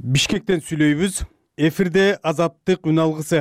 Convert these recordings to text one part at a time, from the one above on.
Бишкектен сүйлөйбүз. Эфирде Азаттык үн алгысы.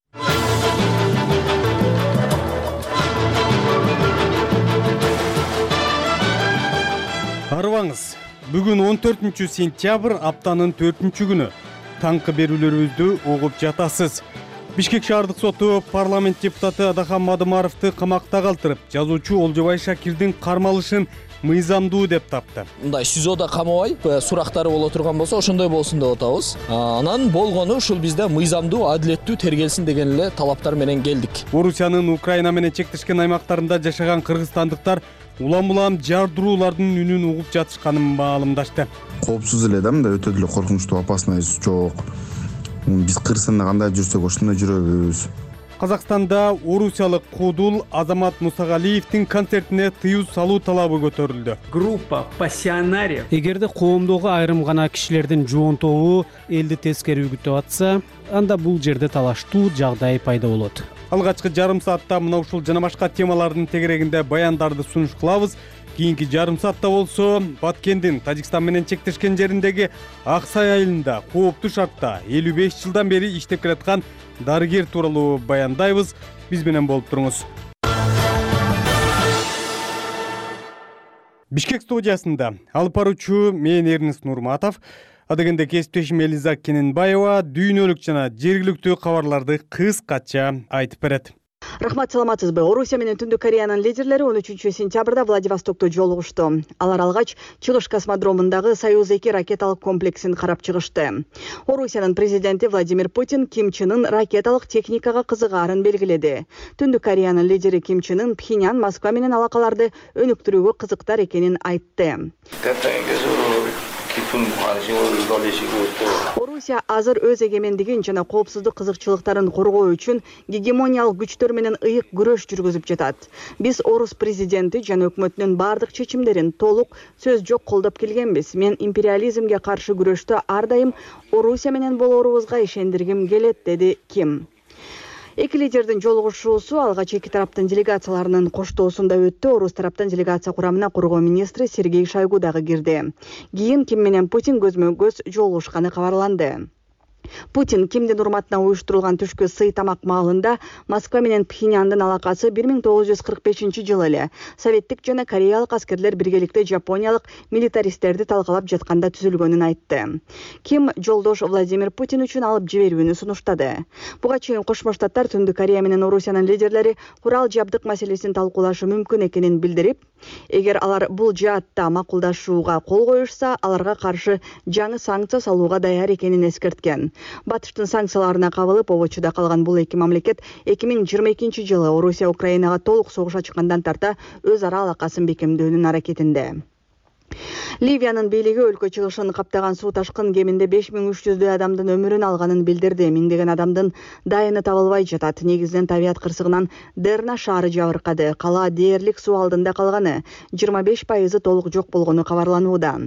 Арыбаңыз. Бүгүн 14 сентябрь, аптанын 4 күнү. Таңкы берүүлөрүбүздү угуп жатасыз. Бишкек шаардык соту парламент депутаты Адахан Мадымаровду камакта калтырып, жазуучу Олжобай Шакирдин кармалышын мыйзамдуу деп тапты. Мындай СИЗОдо камабай, сурактары боло турган болсо, ошондой болсун деп атабыз. Анан болгону ушул бизде мыйзамдуу, адилеттүү тергелсин деген эле талаптар менен келдик. Орусиянын Украина менен чектешкен аймактарында жашаган кыргызстандыктар улам-улам жардыруулардын үнүн угуп жатышканын маалымдашты. Коопсуз эле да, мындай өтө деле коркунучтуу, опасность жок. Биз Кыргызстанда кандай жүрсөк ошондой жүрөбүз. Казакстанда орусиялык куудул Азамат Мусагалиевдин концертине тыюу салуу талабы көтөрүлдү. Группа пассионариев. Эгерде коомдогу айрым гана кишилердин жоон тобу элди тескери үгүтүп атса, анда бул жерде талаштуу жагдай пайда болот. Алгачкы жарым саатта мына ушул жана башка темалардын тегерегинде баяндарды сунуш кылабыз. Кийинки жарым саатта болсо Баткендин Тажикстан менен чектешкен жериндеги Аксай айылында кооптуу шартта 55 жылдан бери иштеп келаткан дарыгер тууралуу баяндайбыз. Биз менен болуп туруңуз. Бишкек студиясында алып баруучу мен Эрнест Нурматов, адегенде кесиптешим Элиза Кененбаева дүйнөлүк жана жергиликтүү кабарларды кыскача айтып берет. Рахмат, саламатсызбы? Орусия менен Түндүк Кореянын лидерлери 13 сентябрда Владивостокто жолугушту. Алар алгач Чыгыш космодромундагы Союз-2 ракеталык комплексин карап чыгышты. Орусиянын президенти Владимир Путин Ким Чен Ын ракеталык техникага кызыгаарын белгиледи. Түндүк Кореянын лидери Ким Чен Ын Пхеньян Москва менен алакаларды өнүктүрүүгө кызыктар экенин айтты. Орусия азыр өз эгемендигин жана коопсуздук кызыкчылыктарын коргоо үчүн гегемониялык күчтөр менен ыйык күрөш жүргүзүп жатат. Биз орус президенти жана өкмөтүнүн бардык чечимдерин толук сөз жок колдоп келгенбиз. Мен империализмге каршы күрөштө ар дайым Орусия менен болоорубузга ишендиргим келет, деди Ким. Эки лидердин жолугушуусу алгач эки тараптын делегацияларынын коштоосунда өттү. Орус тараптын делегация курамына коргоо министри Сергей Шойгу дагы кирди. Кийин Ким менен Путин көзмө-көз жолугушканы кабарланды. Путин Кимдин урматына уюштурулган түшкү сый тамак маалында Москва менен Пхеньяндын алакасы 1945 жылы эле советтик жана кореялык аскерлер биргеликте жапониялык милитаристтерди талкалап жатканда түзүлгөнүн айтты. Ким жолдош Владимир Путин үчүн алып жиберүүнү сунуштады. Буга чейин Кошмо Штаттар Түндүк Корея менен Орусиянын лидерлери курал жабдык маселесин талкуулашы мүмкүн экенин билдирип, эгер алар бул жаатта макулдашууга кол коюшса, аларга каршы жаңы санкция салууга даяр экенин эскерткен. Батыштын санкцияларына кабылып, обочуда калган бул эки мамлекет 2022 жылы Орусия Украинага толук согуш ачкандан тарта өз ара алакасын бекемдөөнүн аракетинде. Ливиянын бийлиги өлкө чыгышын каптаган суу ташкын кеминде 5300 адамдын өмүрүн алганын билдирди. Миңдеген адамдын дайыны табылбай жатат. Негизинен табият кырсыгынан Дерна шаары жабыркады. Кала дээрлик суу алдында калганы, 25% толук жок болгону кабарланууда.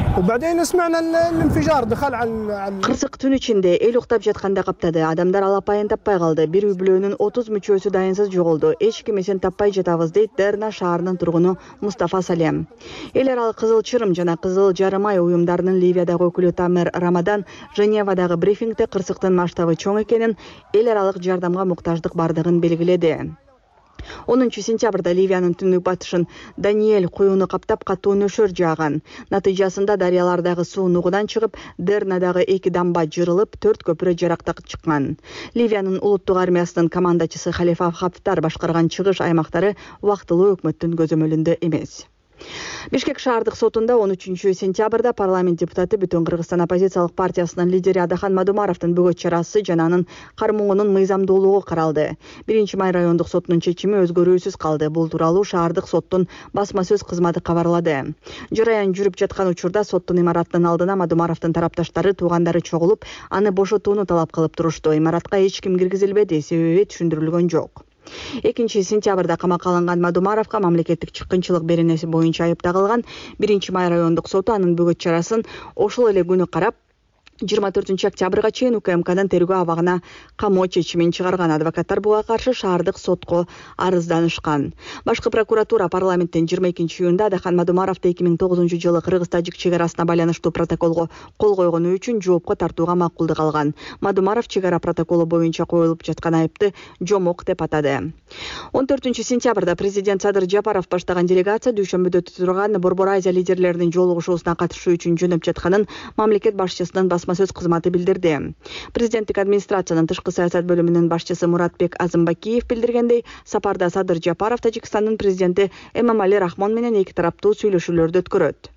Кырсык түн ичинде эл уктап жатканда каптады. Адамдар алапайын таппай калды. Бир үй бүлөнүн 30 мүчөсү дайынсыз жоголду. Эч ким эсен таппай жатабыз, дейт Дерна шаарынын тургуну Мустафа Салем. Эл аралык Кызыл Чырым жана Кызыл Жарым ай уюмдарынын Ливиядагы өкүлү Тамер Рамадан Женевадагы брифингде кырсыктын масштабы чоң экенин, эл аралык жардамга муктаждык бардыгын белгиледи. 10 сентябрда Ливиянын түндүк батышын Даниэль куюуну каптап катуу нөшөр жааган. Натыйжасында дарыялардагы суу нугудан чыгып, Дернадагы 2 дамба жырылып, 4 көпүрө жарактак чыккан. Ливиянын улуттук армиясынын командачысы Халифа Хафтар башкарган чыгыш аймактары убактылуу өкмөттүн көзөмөлүндө эмес. Бишкек шаардык сотунда 13 сентябрда парламент депутаты Бүтүн Кыргызстан оппозициялык партиясынын лидери Адахан Мадымаровдун бөгөт чарасы жана анын кармоону мыйзамдуулугу каралды. 1-май райондук сотунун чечими өзгөрүүсүз калды. Бул тууралуу шаардык соттун басма сөз кызматы кабарлады. Жараян жүрүп жаткан учурда соттун имаратынын алдына Мадымаровдун тарапташтары, туугандары чогулуп, аны бошотууну талап кылып турушту. Имаратка эч ким киргизилбеди, себеби түшүндүрүлгөн жок. 2 сентябрда камакка алынган Мадымаровго мамлекеттик чыккынчылык беренеси боюнча айып тагылган. 1-май райондук соту анын бөгөт чарасын ошол эле күнү карап, 24 октябрга чейин УКМКнын тергөө абагына камоо чечимин чыгарган адвокаттар буга каршы шаардык сотко арызданышкан. Башкы прокуратура парламенттин 22 июнда Адахан Мадумаровду 2009 жылы Кыргыз-Тажик чек арасына байланыштуу протоколго кол койгону үчүн жоопко тартууга макулдук алган. Мадумаров чек ара протоколу боюнча коюлуп жаткан айыпты жомок деп атады. 14 сентябрда президент Садыр Жапаров баштаган делегация дүйшөмбүдө турган Борбор Азия лидерлеринин жолугушуусуна катышуу үчүн жөнөп жатканын мамлекет башчысынын басма-сөз кызматы билдирди. Президенттик администрациянын тышкы саясат бөлүмүнүн башчысы Муратбек Азымбакиев билдиргендей, сапарда Садыр Жапаров Тажикстандын президенти Эмомали Рахмон менен эки тараптуу сүйлөшүүлөрдү өткөрөт.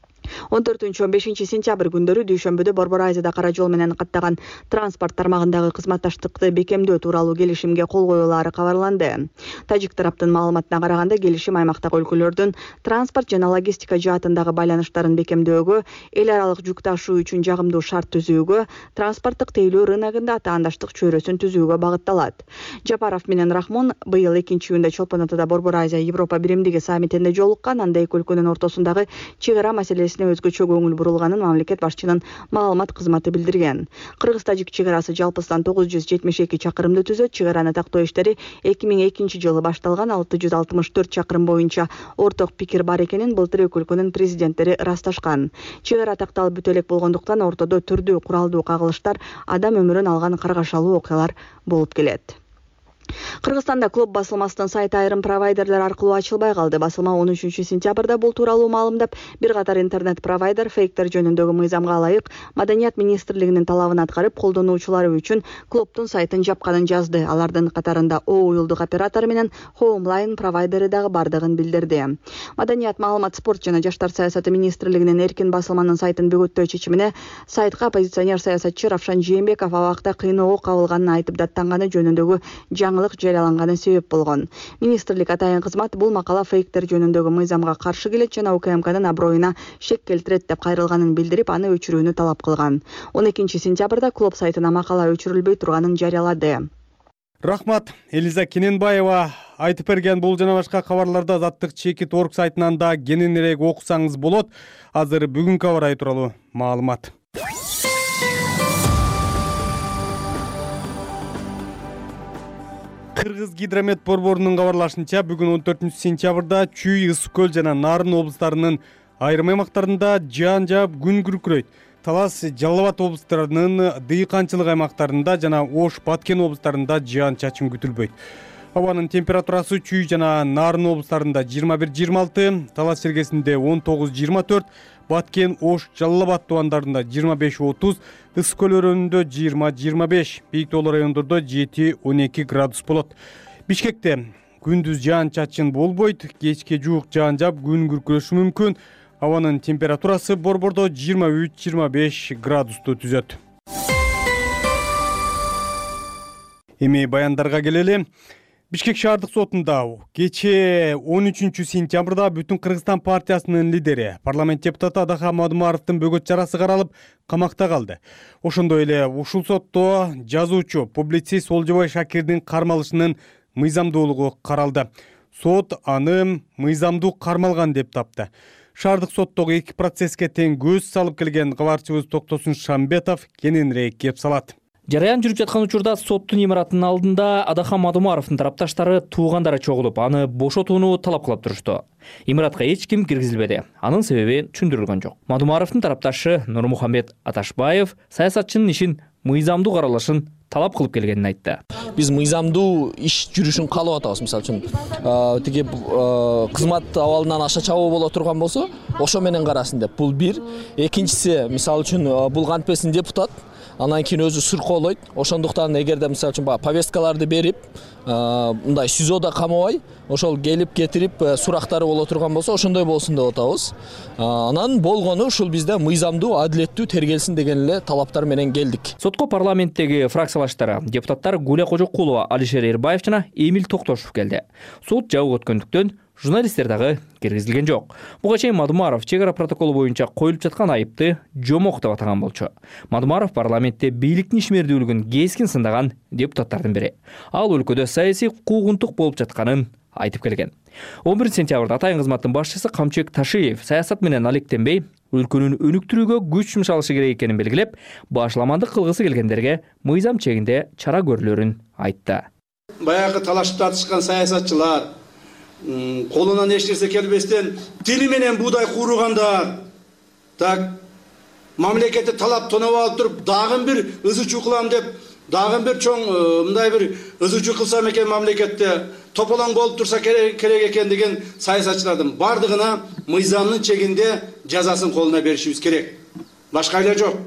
14-15 сентябрь күндөрү дүйшөмбүдө Борбор Азияда кара жол менен каттаган транспорт тармагындагы кызматташтыкты бекемдөө тууралуу келишимге кол коюлаары кабарланды. Тажик тараптын маалыматына караганда, келишим аймактагы өлкөлөрдүн транспорт жана логистика жаатындагы байланыштарын бекемдөөгө, эл аралык жүк ташуу үчүн жагымдуу шарт түзүүгө, транспорттук тейлөө рыногунда атаандаштык чөйрөсүн түзүүгө багытталат. Жапаров менен Рахмон быйыл 2-июнда Чолпон Атада Борбор Азия Европа биримдиги саммитинде жолуккан, анда эки өлкөнүн ортосундагы чек ара маселесине өзгөчө көңүл бурулганын мамлекет башчынын маалымат кызматы билдирген. Кыргыз-Тажик чек арасы жалпысынан 972 чакырымды түзөт. Чек араны тактоо иштери 2002 жылы башталган. 664 чакырым боюнча орток пикир бар экенин былтыр эки өлкөнүн президенттери ырасташкан. Чек ара такталып бүтө элек болгондуктан ортодо түрдүү куралдуу кагылыштар, адам өмүрүн алган каргашалуу окуялар болуп келет. Кыргызстанда клуб басылмасынын сайты айрым провайдерлер аркылуу ачылбай калды. Басылма 13 сентябрда бул тууралуу маалымдап, бир катар интернет-провайдер фейктер жөнүндөгү мыйзамга ылайык Маданият министрлигинин талабын аткарып, колдонуучулары үчүн клубтун сайтын жапканын жазды. Алардын катарында уюлдук оператору менен Homeline провайдери дагы бардыгын билдирди. Маданият, маалымат, спорт жана жаштар саясаты министрлигинин эркин басылманын сайтын бөгөттөө чечимине сайтка оппозиционер саясатчы Равшан Жээнбеков абакта кыйноого кабылганын айтып даттанганы жөнүндөгү жарыяланганы себеп болгон. Министрлик атайын кызмат бул макала фейктер жөнүндөгү мыйзамга каршы келет жана УКМКнын аброюна шек келтирет деп кайрылганын билдирип, аны өчүрүүнү талап кылган. 12 сентябрда клуб сайтына макала өчүрүлбөй турганын жарыялады. Рахмат, Элиза Кененбаева айтып берген бул жана башка кабарларды Азаттык Чекит.org сайтынан да кененирээк окусаңыз болот. Азыр бүгүнкү аба ырайы тууралуу маалымат. Кыргыз гидромет борборунун кабарлашынча, бүгүн 14 сентябрда Чүй, Ысык көл жана Нарын облустарынын айрым аймактарында жаан жаап күн күркүрөйт. Талас, Жалал Абад облустарынын дыйканчылык аймактарында жана Ош, Баткен облустарында жаан-чачын күтүлбөйт. Абанын температурасы Чүй жана Нарын облустарында 21-26, Талас жергесинде 19-24, Баткен, Ош, Жалал Абад тубандарында 25-30, Ысык көл өрөөнүндө 20-25, Бийик Тоолор райондордо 7-12 градус болот. Бишкекте күндүз жаан-чачын болбойт, кечке жуук жаан жаап күн күркүрөшү мүмкүн. Абанын температурасы борбордо 23-25 градусту түзөт. Эми баяндарга келели. Бишкек шаардык сотунда кечээ 13 сентябрда Бүтүн Кыргызстан партиясынын лидери, парламент депутаты Адахан Мадумаровдун бөгөт чарасы каралып, камакта калды. Ошондой эле ушул сотто жазуучу, публицист Олжобой Шакирдин кармалышынын мыйзамдуулугу каралды. Сот аны мыйзамдуу кармалган деп тапты. Шаардык соттогу эки процесске тең көз салып келген кабарчыбыз Токтосун Шамбетов кененирээк кеп салат. Жараян жүрүп жаткан учурда соттун имаратынын алдында Адахан Мадумаровдун тарапташтары туугандары чогулуп, аны бошотууну талап кылып турушту. Имаратка эч ким киргизилбеди. Анын себеби түшүндүрүлгөн жок. Мадумаровдун тарапташы Нурмухаммед Аташбаев саясатчынын ишин мыйзамдуу каралышын талап кылып келгенин айтты. Биз мыйзамдуу иш жүрүшүн каалап атабыз. Мисалы үчүн тиги кызмат абалынан аша чабуу боло турган болсо, ошо менен карасын деп. Бул бир. Экинчиси, мисалы үчүн бул кантпесин депутат, анан кийин өзү сыркоолойт. Ошондуктан эгерде мисалы үчүн повесткаларды берип, мындай СИЗОдо камабай, ошол келип кетирип сурактары боло турган болсо, ошондой болсун деп атабыз. Анан болгону ушул бизде мыйзамдуу, адилеттүү тергелсин деген эле талаптар менен келдик. Сотко парламенттеги фракциялаштар, депутаттар Гуля Кожокулова, Алишер Эрбаев жана Эмил Токтошов келди. Сот жабык өткөндүктөн журналисттер дагы киргизилген жок. Буга чейин Мадумаров чек ара протоколу боюнча коюлуп жаткан айыпты жомок деп атаган болчу. Мадумаров парламентте бийликтин ишмердүүлүгүн кескин сындаган депутаттардын бири. Ал өлкөдө саясий куугунтук болуп жатканын айтып келген. 11 сентябрда атайын кызматтын башчысы Камчек Ташиев саясат менен алектенбей, өлкөнүн өнүктүрүүгө күч жумшалышы керек экенин белгилеп, башламандык кылгысы келгендерге мыйзам чегинде чара көрүлөрүн айтты. Баягы талашып тартышкан саясатчылар, колунан эч нерсе келбестен тили менен буудай кууругандар, так мамлекетти талап тоноп алып туруп, дагы бир ызы-чуу кылам деп, дагы бир чоң мындай бир ызы-чуу кылсам экен мамлекетте тополоң болуп турса керек экен деген саясатчылардын бардыгына мыйзамдын чегинде жазасын колуна беришибиз керек. Башка эле жок.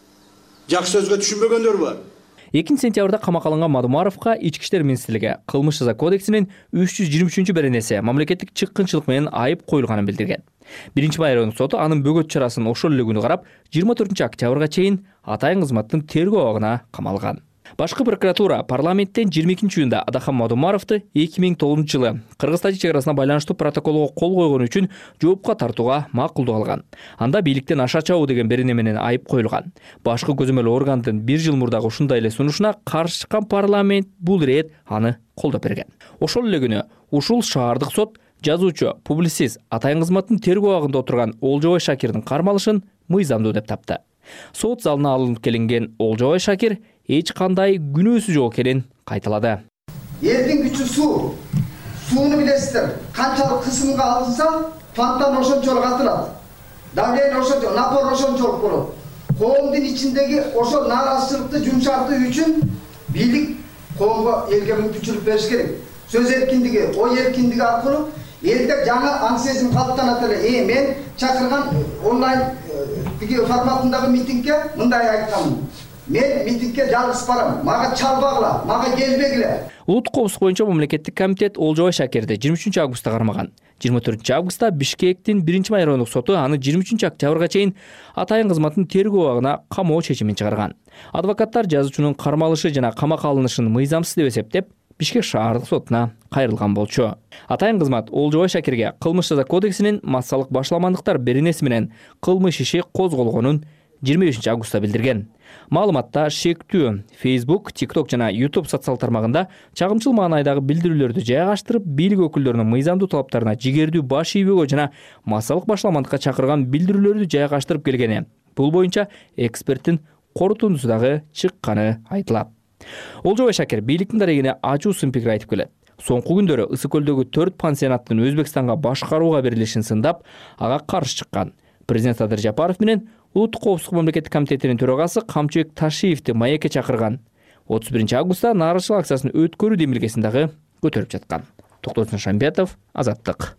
Жакшы сөзгө түшүнбөгөндөр бар. 2 сентябрда камакка алынган Мадумаровго Ички иштер министрлиги кылмыш жаза кодексинин 323-беренеси мамлекеттик чыккынчылык менен айып коюлганын билдирген. 1-май райондук соту анын бөгөт чарасын ошол эле күнү карап, 24-октябрга чейин атайын кызматтын тергөө абагына камалган. Башкы прокуратура парламенттен 22-июнда Адахан Мадумаровду 2009-жылы Кыргыз-Тажик чегарасына байланыштуу протоколго кол койгон үчүн жоопко тартууга макулдук алган. Анда бийликтен аша чабуу деген берене менен айып коюлган. Башкы көзөмөл органдын 1 жыл мурдагы ушундай эле сунушуна каршы чыккан парламент бул ирет аны колдоп берген. Ошол эле күнү ушул шаардык сот жазуучу, публицист, атайын кызматтын тергөө абагында отурган Олжобай Шакирдин кармалышын мыйзамдуу деп тапты. Сот залына алынып келинген Олжобай Шакир эч кандай күнөөсү жок экенин кайталады. Элдин күчү суу. Сууну билесиздер. Канчалык кысымга алынса, фонтан ошончолук атылат. Давление ошончолук, напор ошончолук болот. Коомдун ичиндеги ошол нааразычылыкты жумшартуу үчүн бийлик коомго элге мүмкүнчүлүк бериш керек. Сөз эркиндиги, ой эркиндиги аркылуу элде жаңы аң сезим калыптанат эле. Мен чакырган онлайн форматындагы митингге мындай айтканмын. Мен митингге жалгыз барам. Мага чалбагыла, мага келбегиле. Улуттук коопсуздук боюнча мамлекеттик комитет Олжобай Шакирди 23 августта кармаган. 24 августта Бишкектин 1-май райондук соту аны 23 октябрга чейин атайын кызматтын тергөө абагына камоо чечимин чыгарган. Адвокаттар жазуучунун кармалышы жана камакка алынышын мыйзамсыз деп эсептеп, Бишкек шаардык сотуна кайрылган болчу. Атайын кызмат Олжобай Шакирге кылмыш жаза кодексинин массалык башламандыктар беренеси менен кылмыш иши козголгонун 25 августта билдирген. Маалыматта шектүү Facebook, TikTok жана YouTube социал тармагында чагымчыл маанайдагы билдирүүлөрдү жайгаштырып, бийлик өкүлдөрүнүн мыйзамдуу талаптарына жигердүү баш ийбөгө жана массалык башламандыкка чакырган билдирүүлөрдү жайгаштырып келгени. Бул боюнча эксперттин корутундусу дагы чыкканы айтылат. Олжобай Шакир бийликтин дарегине ачуусун пикир айтып келет. Соңку күндөрү Ысык көлдөгү 4 пансионаттын Өзбекстанга башкарууга берилишин сындап, ага каршы чыккан. Президент Садыр Жапаров менен Улуттук коопсуздук мамлекеттик комитетинин төрагасы Камчыбек Ташиевди маекке чакырган. 31 августта нааразычылык акциясын өткөрүү демилгесин дагы көтөрүп жаткан. Токтосун Шамбетов, Азаттык.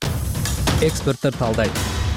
Эксперттер талдайт.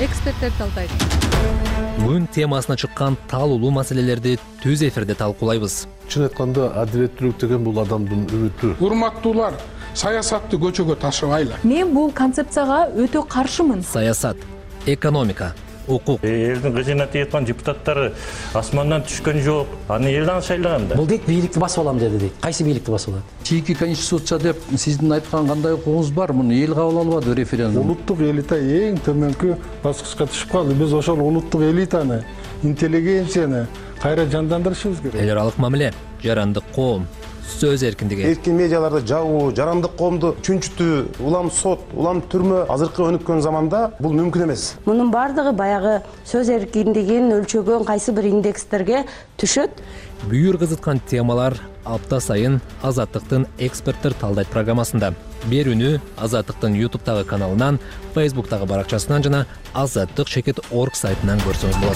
Күн темасына чыккан талуулуу маселелерди түз эфирде талкуулайбыз. Чын айтканда, адилеттүүлүк деген бул адамдын үмүтү. Урматтуулар, саясатты көчөгө ташыбайлы. Мен бул концепцияга өтө каршымын. Саясат, экономика, укук. Элдин кызына тиеткан депутаттары асмандан түшкөн жок. Аны элден шайлаган да. Бул дейт бийликти басып алам деди дейт. Кайсы бийликти басып алат? Чийки конституция деп сиздин айткан кандай укугуңуз бар? Муну эл кабыл албады референдум. Улуттук элита эң төмөнкү баскычка түшүп калды. Биз ошол улуттук элитаны, интеллигенцияны кайра жандандырышыбыз керек. Эл аралык мамиле, жарандык коом, сөз эркиндиги. Эркин медиаларды жабуу, жарандык коомду чүнчүтүү, улам сот, улам түрмө азыркы өнүккөн заманда бул мүмкүн эмес. Мунун бардыгы баягы сөз эркиндигин өлчөгөн кайсы бир индекстерге түшөт. Бүйүр кызыткан темалар апта сайын Азаттыктын эксперттер талдайт программасында. Берүүнү Азаттыктын YouTube'тагы каналынан, Facebook'тагы баракчасынан жана azattik.org сайтынан көрсөңүз болот.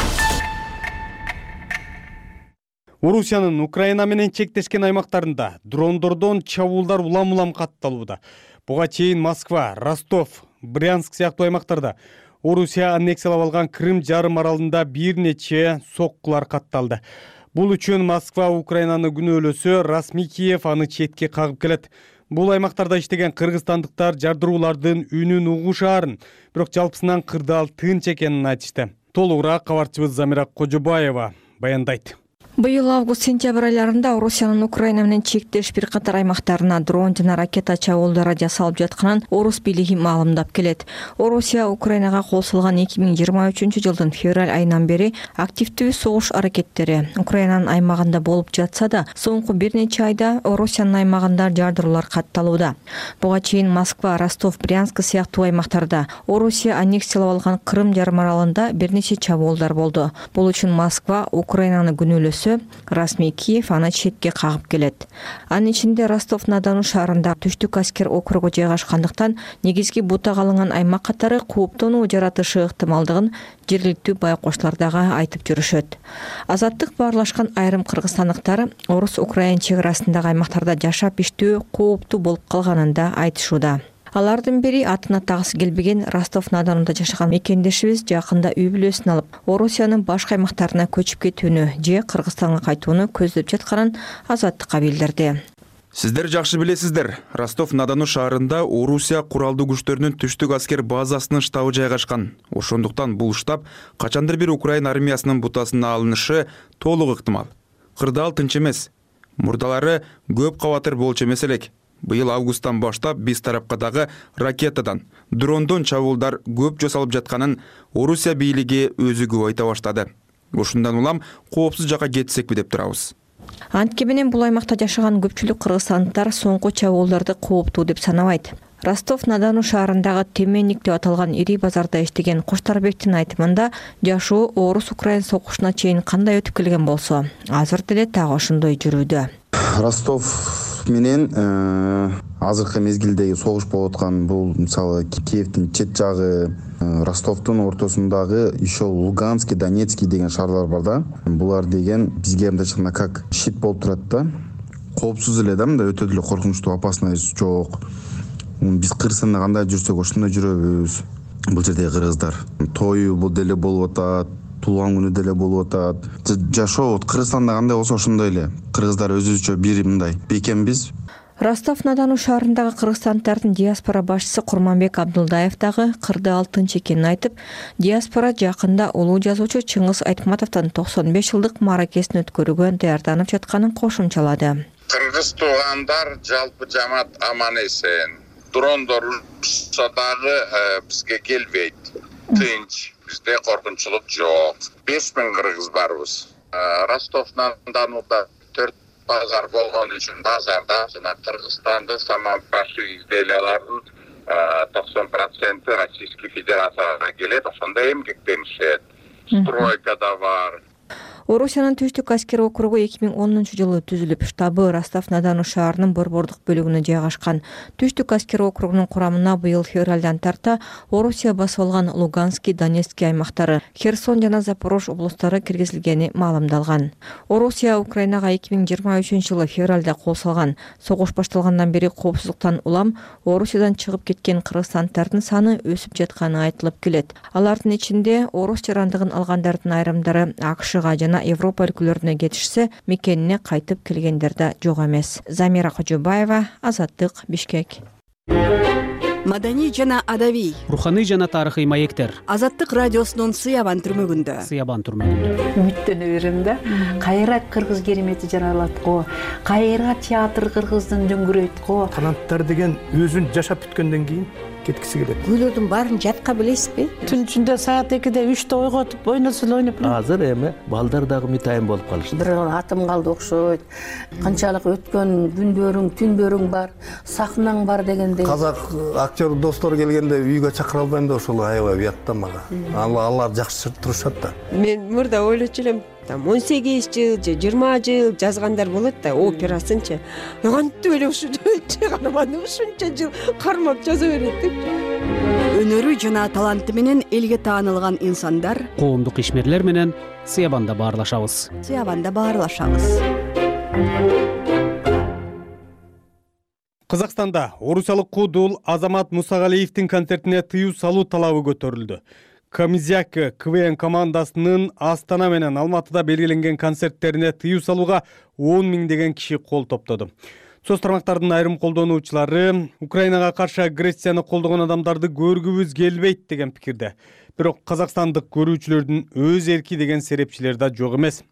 Орусиянын Украина менен чектешкен аймактарында дрондордон чабуулдар улам катталууда. Буга чейин Москва, Ростов, Брянск сыяктуу аймактарда Орусия аннексиялап алган Крым жарым аралында бир нече соккулар катталды. Бул үчүн Москва Украинаны күнөөлөсө, расмий Киев аны четке кагып келет. Бул аймактарда иштеген кыргызстандыктар жардыруулардын үнүн угушаарын, бирок жалпысынан кырдаал тынч экенин айтышты. Толугураак кабарчыбыз Замира Кожобаева баяндайт. Быйыл август-сентябрь айларында Орусиянын Украина менен чектеш бир катар аймактарына дрон жана ракета чабуулдары жасалып жатканын орус бийлиги маалымдап келет. Орусия Украинага кол салган 2023-жылдын февраль айынан бери активдүү согуш аракеттери Украинанын аймагында болуп жатса да, соңку бир нече айда Орусиянын аймагында жардыруулар катталууда. Буга чейин Москва, Ростов, Брянск сыяктуу аймактарда Орусия аннексиялап алган Крым жарым аралында бир нече чабуулдар болду. Бул үчүн Москва Украинаны күнөөлөсө, расмий Киев аны четке кагып келет. Анын ичинде Ростов-на-Дону шаарында түштүк аскер округу жайгашкандыктан негизги бутак алынган аймак катары кооптонуу жаратышы ыктымалдыгын жергиликтүү байкочлор дагы айтып жүрүшөт. Азаттык баарлашкан айрым кыргызстандыктар орус-украин чек арасындагы аймактарда жашап иштөө кооптуу болуп калганын да айтышууда. Алардын бири атына тагысы келбеген Ростов-на-Донуда жашаган мекендешибиз жакында үй бүлөсүн алып, Орусиянын башка аймактарына көчүп кетүүнү же Кыргызстанга кайтууну көздөп жатканын Азаттыкка билдирди. Сиздер жакшы билесиздер, Ростов-на-Дону шаарында Орусия куралдуу күчтөрүнүн түштүк аскер базасынын штабы жайгашкан. Ошондуктан бул штаб качандыр бир Украина армиясынын бутасына алынышы толук ыктымал. Кырдаал тынч эмес. Мурдалары көп кабатыр болчу эмес элек. Быйыл августтан баштап биз тарапка дагы ракетадан, дрондон чабуулдар көп жасалып жатканын Орусия бийлиги өзү көп айта баштады. Ошундан улам коопсуз жакка кетсекпи деп турабыз. Антке менен бул аймакта жашаган көпчүлүк кыргызстандыктар соңку чабуулдарды кооптуу деп санабайт. Ростов-на-Дону шаарындагы Теменник деп аталган ири базарда иштеген Куштарбектин айтымында жашоо орус-украин согушуна чейин кандай өтүп келген болсо, азыр деле так ошондой жүрүүдө. Ростов менен азыркы мезгилдеги согуш болуп аткан бул мисалы Киевдин чет жагы, Ростовдун ортосундагы еще Луганский, Донецкий деген шаарлар бар да. Булар деген бизге мындайча как щит болуп турат да. Коопсуз эле да, мындай өтө деле коркунучтуу опасность жок. Биз Кыргызстанда кандай жүрсөк ошондой жүрөбүз. Бул жердеги кыргыздар тою бул деле болуп атат, туулган күнү деле болуп атат. Жашоо Кыргызстанда кандай болсо ошондой эле. Кыргыздар өзүбүзчө бир мындай бекембиз. Ростов-на-Дону шаарындагы кыргызстандардын диаспора башчысы Курманбек Абдулдаев дагы кырды алтынчы экенин айтып, диаспора жакында улуу жазуучу Чыңгыз Айтматовдон 95 жылдык мааракесин өткөрүүгө даярданып жатканын кошумчалады. Кыргыз туугандар жалпы жамаат аман эсен. Дрондор урушса дагы бизге келбейт. Тынч, бизде коркунучулук жок. 5000 кыргыз барбыз. Ростов-на-Донуда 4 базар болгон үчүн базарда жана Кыргызстанды саман башы изделиялардын 90% Российский Федерацияга келет, ошондо эмгектенишет. Стройка да бар. Орусиянын түштүк аскер округу 2010 жылы түзүлүп, штабы Ростов-на-Дону шаарынын борбордук бөлүгүнө жайгашкан. Түштүк аскер округунун курамына быйыл февралдан тарта Орусия басып алган Луганский, Донецкий аймактары, Херсон жана Запорож облустары киргизилгени маалымдалган. Орусия Украинага 2023 жылы февралда кол салган. Согуш башталгандан бери коопсуздуктан улам Орусиядан чыгып кеткен кыргызстандардын саны өсүп жатканы айтылып келет. Алардын ичинде орус жарандыгын алгандардын айрымдары АКШга жана Европа өлкөлөрүнө кетишсе, мекенине кайтып келгендер да жок эмес. Замира Кожобаева, Азаттык, Бишкек. Маданий жана адабий, руханий жана тарыхый маектер. Азаттык радиосунун Сыябан түрмөгүндө. Сыябан түрмөгүндө. Үмүттөнө берем да. Кайра кыргыз керемети жаралат го. Кайра театр кыргыздын дөңгүрөйт го. Канаттар деген өзүн жашап бүткөндөн кийин кеткиси келет. Күйлөрдүн баарын жатка билесизби? Түн ичинде саат 2-де 3-те ойготуп, ойносул ойноп. Азыр эми балдар дагы митайын болуп калышты. Бир атым калды окшойт. Канчалык өткөн күндөрүң, түндөрүң бар, сахнаң бар дегендей. Казак актер достор келгенде үйгө чакыра албайм да ошол аябай уятта мага. Алар жакшы турушат да. Мен мурда ойлочу элем, 18 жыл же 20 жыл жазгандар болот да, операсынчы. Кантип эле ушунча карманды, ушунча жыл кармап жаза берет деп. Өнөрү жана таланты менен элге таанылган инсандар коомдук ишмерлер менен Сыябанда баарлашабыз. Казакстанда орусиялык куудул Азамат Мусагалиевдин концертине тыюу салуу талабы көтөрүлдү. Камизяк КВН командасынын Астана менен Алматыда белгиленген концерттерине тыюу салууга 10 миңдеген киши кол топтоду. Соц тармактардын айрым колдонуучулары Украинага каршы агрессияны колдогон адамдарды көргүбүз келбейт деген пикирде. Бирок казакстандык көрүүчүлөрдүн өз эрки деген серепчилер да жок эмес.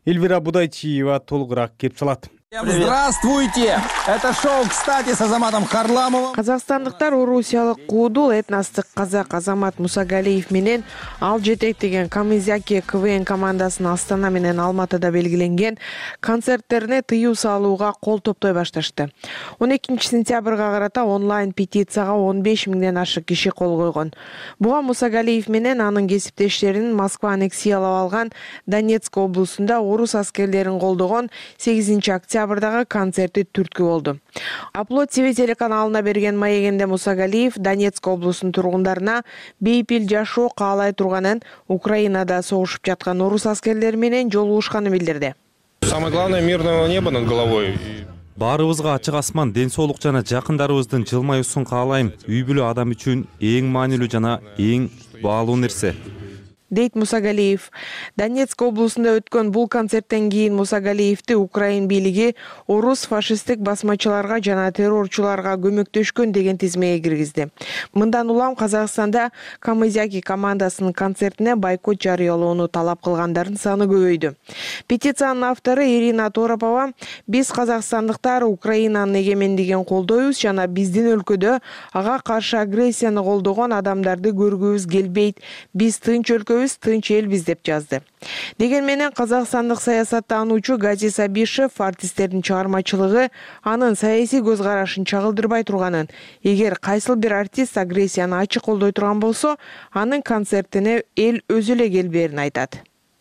Эльвира Будайчиева толугураак кеп чалат. Здравствуйте! Это шоу «Кстати» с Азаматом Харламовым. Казакстандыктар орусиялык куудул этностук казак Азамат Мусагалиев менен ал жетектеген Камызяки КВН командасынын Астана менен Алматыда белгиленген концерттерине тыюу салууга кол топтой башташты. 12 сентябрга карата онлайн петицияга 15 миңден ашык киши кол койгон. Буга Мусагалиев менен анын кесиптештеринин Москва аннексиялап алган Донецк облусунда орус аскерлерин колдогон 8 октябрдагы концерти түрткү болду. Аплод ТВ телеканалына берген маегинде Мусагалиев Донецк облусунун тургундарына бейпил жашоо каалай турганын, Украинада согушуп жаткан орус аскерлери менен жолугушканын билдирди. Самое главное — мирного неба над головой. Баарыбызга ачык асман, ден соолук жана жакындарыбыздын жылмаюусун каалайм. Үй бүлө адам үчүн эң маанилүү жана эң баалуу нерсе, дейт Мусагалиев. Донецк облусунда өткөн бул концерттен кийин Мусагалиевди Украин бийлиги орус фашисттик басмачыларга жана террорчуларга көмөктөшкөн деген тизмеге киргизди. Мындан улам Казакстанда Камызяки командасынын концертине бойкот жарыялоону талап кылгандардын саны көбөйдү. Петициянын автору Ирина Торопова: биз казакстандыктар Украинанын эгемендигин колдойбуз жана биздин өлкөдө ага каршы агрессияны колдогон адамдарды көргүбүз келбейт. Биз тынч тынч элбиз деп жазды. Деген менен казакстандык саясаттануучу Гази Сабишев артисттердин чыгармачылыгы анын саясий көз карашын чагылдырбай турганын, эгер кайсыл бир артист агрессияны ачык колдой турган болсо, анын концертине эл өзү эле келбээрин айтат.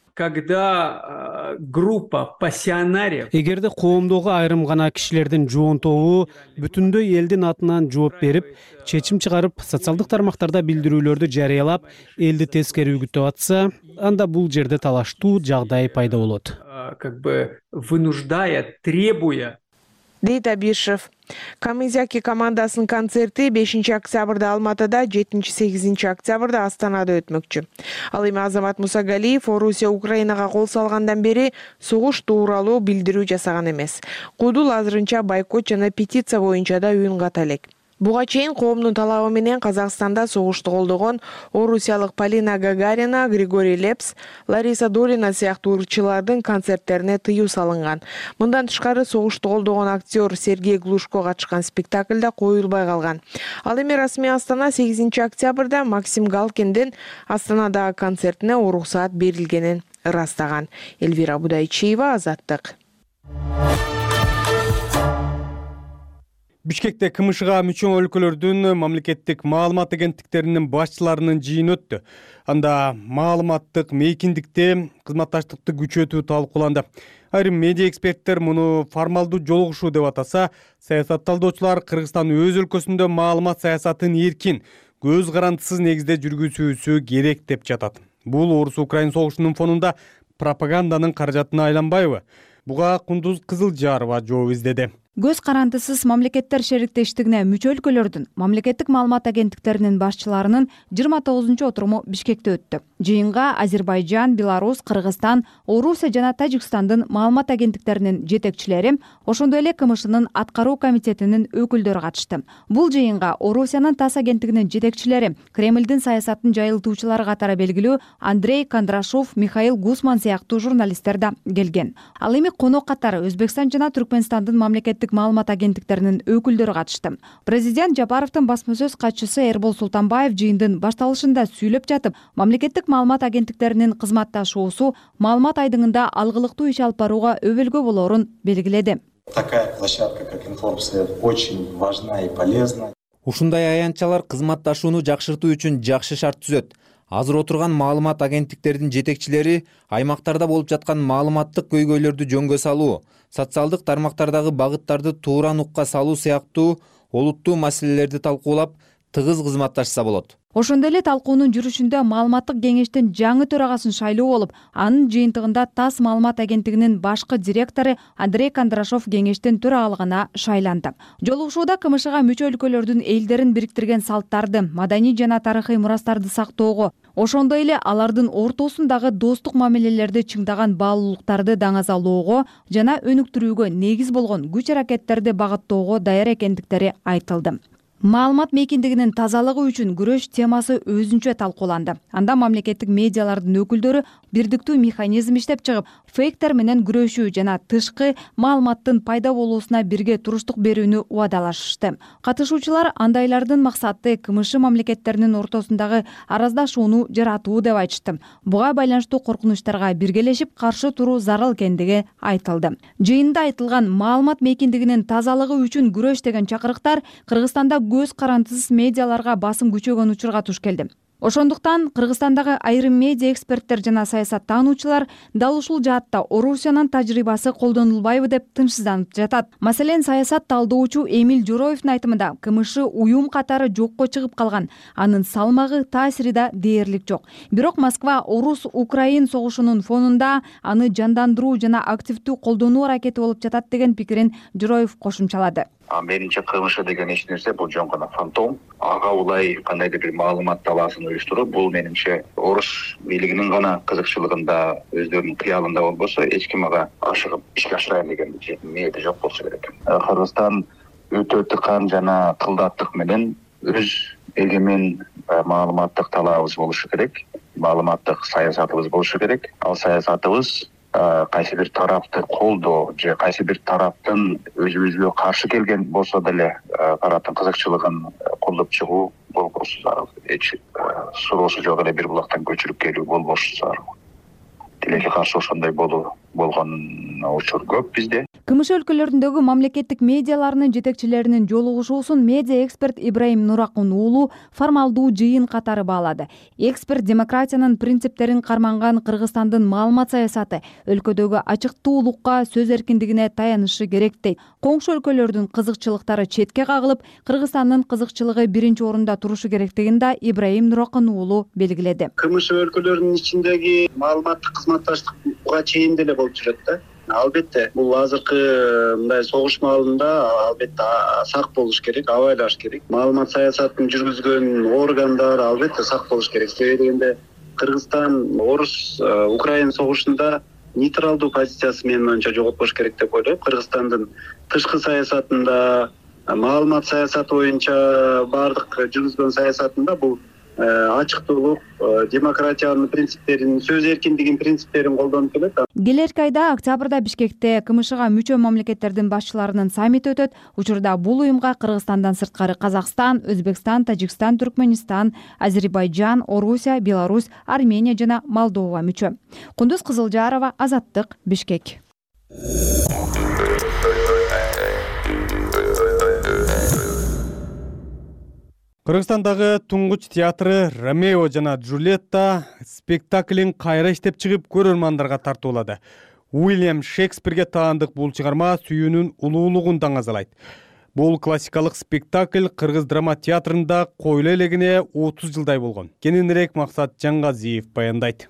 Когда группа пассионариев, эгерде коомдогу айрым гана кишилердин жоон тобу бүтүндөй элдин атынан жооп берип, чечим чыгарып, социалдык тармактарда билдирүүлөрдү жарыялап, элди тескери үгүттөп атса, анда бул жерде талаштуу жагдай пайда болот. Как бы вынуждая, требуя, дейт Абишев. Камызяки командасынын концерти 5 октябрда Алматыда, 7-8 октябрда Астанада өтмөкчү. Ал эми Азамат Мусагалиев Орусия Украинага кол салгандан бери согуш тууралуу билдирүү жасаган эмес. Куудул азырынча бойкот жана петиция боюнча да үн ката элек. Буга чейин коомдун талабы менен Казакстанда согушту колдогон орусиялык Полина Гагарина, Григорий Лепс, Лариса Долина сыяктуу ырчылардын концерттерине тыюу салынган. Мындан тышкары согушту колдогон актер Сергей Глушко катышкан спектаклда коюлбай калган. Ал эми расмий Астана 8 октябрда Максим Галкиндин Астанадагы концертине уруксаат берилгенин ырастаган. Эльвира Будайчиева, Азаттык. Бишкекте КМШга мүчө өлкөлөрдүн мамлекеттик маалымат агенттиктеринин башчыларынын жыйыны өттү. Анда маалыматтык мейкиндикте кызматташтыкты күчөтүү талкууланды. Айрым медиа эксперттер муну формалдуу жолугушуу деп атаса, саясатталдоочулар Кыргызстан өз өлкөсүндө маалымат саясатын эркин, көз карандысыз негизде жүргүзүүсү керек деп жатат. Бул Орус-Украин согушунун фонунда пропаганданын каражатына айланбайбы? Буга Кундуз Кызылжарова жооп издеди. Көз карандысыз мамлекеттер шериктештигине мүчө өлкөлөрдүн мамлекеттик маалымат агенттиктеринин башчыларынын 29-отуруму Бишкекте өттү. Жыйынга Азербайжан, Беларусь, Кыргызстан, Орусия жана Тажикстандын маалымат агенттиктеринин жетекчилери, ошондой эле КМШнын аткаруу комитетинин өкүлдөрү катышты. Бул жыйынга Орусиянын ТАСС агенттигинин жетекчилери, Кремлдин саясатын жайылтуучулары катары белгилүү Андрей Кондрашов, Михаил Гусман сыяктуу журналисттер да келген. Ал эми конок катары Өзбекстан жана Түркмөнстандын мамлекеттик маалымат агенттиктеринин өкүлдөрү катышты. Президент Жапаровдун басма сөз катчысы Эрбол Султанбаев жыйындын башталышында сүйлөп жатып, мамлекеттик маалымат агенттиктеринин кызматташуусу маалымат айдыңында алгылыктуу иш алып барууга өбөлгө болорун белгиледи. Такая площадка, как Информсвет, очень важна и полезна. Ушундай аянтчалар кызматташууну жакшыртуу үчүн жакшы шарт түзөт. Азыр отурган маалымат агенттиктердин жетекчилери аймактарда болуп жаткан маалыматтык көйгөйлөрдү жөнгө салуу, социалдык тармактардагы багыттарды туура нукка салуу сыяктуу олуттуу маселелерди талкуулап, тыгыз кызматташса болот. Ошондой эле талкуунун жүрүшүндө маалыматтык кеңештин жаңы төрагасын шайлоо болуп, анын жыйынтыгында ТАСС маалымат агенттигинин башкы директору Андрей Кондрашов кеңештин төрагалыгына шайланды. Жолугушууда КМШга мүчө өлкөлөрдүн элдерин бириктирген салттарды, маданий жана тарыхый мурастарды сактоого, ошондой эле алардын ортосундагы достук мамилелерди чыңдаган баалуулуктарды даңазалоого жана өнүктүрүүгө негиз болгон күч аракеттерди багыттоого даяр экендиктери айтылды. Маалымат мейкиндигинин тазалыгы үчүн күрөш темасы өзүнчө талкууланды. Анда мамлекеттик медиалардын өкүлдөрү бирдиктүү механизм иштеп чыгып, фейктер менен күрөшүү жана тышкы маалыматтын пайда болуусуна бирге туруштук берүүнү убадалашышты. Катышуучулар андайлардын максаты КМШ мамлекеттеринин ортосундагы араздашууну жаратуу деп айтышты. Буга байланыштуу коркунучтарга биргелешип каршы туруу зарыл экендиги айтылды. Жыйында айтылган маалымат мейкиндигинин тазалыгы үчүн күрөш деген чакырыктар Кыргызстанда көз карандысыз медиаларга басым күчөгөн учурга туш келди. Ошондуктан Кыргызстандагы айрым медиа эксперттер жана саясаттануучулар дал ушул жаатта Орусиянын тажрыйбасы колдонулбайбы деп тынчсызданып жатат. Маселен, саясат талдоочу Эмиль Жороевдин айтымында КМШ уюм катары жокко чыгып калган, анын салмагы, таасири да дээрлик жок. Бирок Москва Орус-Украин согушунун фонунда аны жандандыруу жана активдүү колдонуу аракети болуп жатат деген пикирин Жороев кошумчалады. Менимче КМШ деген эч нерсе бул жөн гана фантом. Ага улай кандайдыр бир маалымат талаасын уюштуруп, бул менимче орус бийлигинин гана кызыкчылыгында, өздөрүнүн кыялында болбосо, эч ким ага ашыгып ишке ашырайын деген ниети жок болсо керек. Кыргызстан өтө тыкан жана тылдаттык менен өз эгемен маалыматтык талаабыбыз болушу керек, маалыматтык саясатыбыз болушу керек. Ал саясатыбыз кайсы бир тарапты колдоо же кайсы бир тараптын өзүбүзгө каршы келген болсо деле тараптын кызыкчылыгын колдоп чыгуу болбосу зарыл. Эч суроосу жок эле бир булактан көчүрүп келүү болбошу зарыл. Тилекке каршы ошондой болгон учур көп бизде. КМШ өлкөлөрүндөгү мамлекеттик медиаларынын жетекчилеринин жолугушуусун медиа эксперт Ибраим Нуракун уулу формалдуу жыйын катары баалады. Эксперт демократиянын принциптерин карманган Кыргызстандын маалымат саясаты өлкөдөгү ачыктуулукка, сөз эркиндигине таянышы керек дейт. Коңшу өлкөлөрдүн кызыкчылыктары четке кагылып, Кыргызстандын кызыкчылыгы биринчи орунда турушу керектигин да Ибраим Нуракун уулу белгиледи. КМШ өлкөлөрүнүн ичиндеги маалыматтык кызматташтык буга чейин деле болуп жүрөт да. Албетте, бул азыркы мындай согуш маалында албетте сак болуш керек, абайлаш керек. Маалымат саясатын жүргүзгөн органдар албетте сак болуш керек. Себеби дегенде Кыргызстан Орус-Украин согушунда нейтралдуу позициясы менин оюмча жоготпош керек деп ойлойм. Кыргызстандын тышкы саясатында, маалымат саясаты боюнча бардык жүргүзгөн саясатында бул ачыктуулук, демократиянын принциптерин, сөз эркиндигинин принциптерин колдонуп келет. Келерки айда октябрда Бишкекте КМШга мүчө мамлекеттердин башчыларынын саммити өтөт. Учурда бул уюмга Кыргызстандан сырткары Казакстан, Өзбекстан, Тажикстан, Түркмөнистан, Азербайжан, Орусия, Беларусь, Армения жана Молдова мүчө. Кундуз Кызылжарова, Азаттык, Бишкек. Кыргызстандагы туңгуч театры Ромео жана Джульетта спектаклин кайра иштеп чыгып көрөрмандарга тартуулады. Уильям Шекспирге таандык бул чыгарма сүйүүнүн улуулугун даңазалайт. Бул классикалык спектакль Кыргыз драма театрында коюла элегине 30 жылдай болгон. Кененирээк Максат Жаңгазиев баяндайт.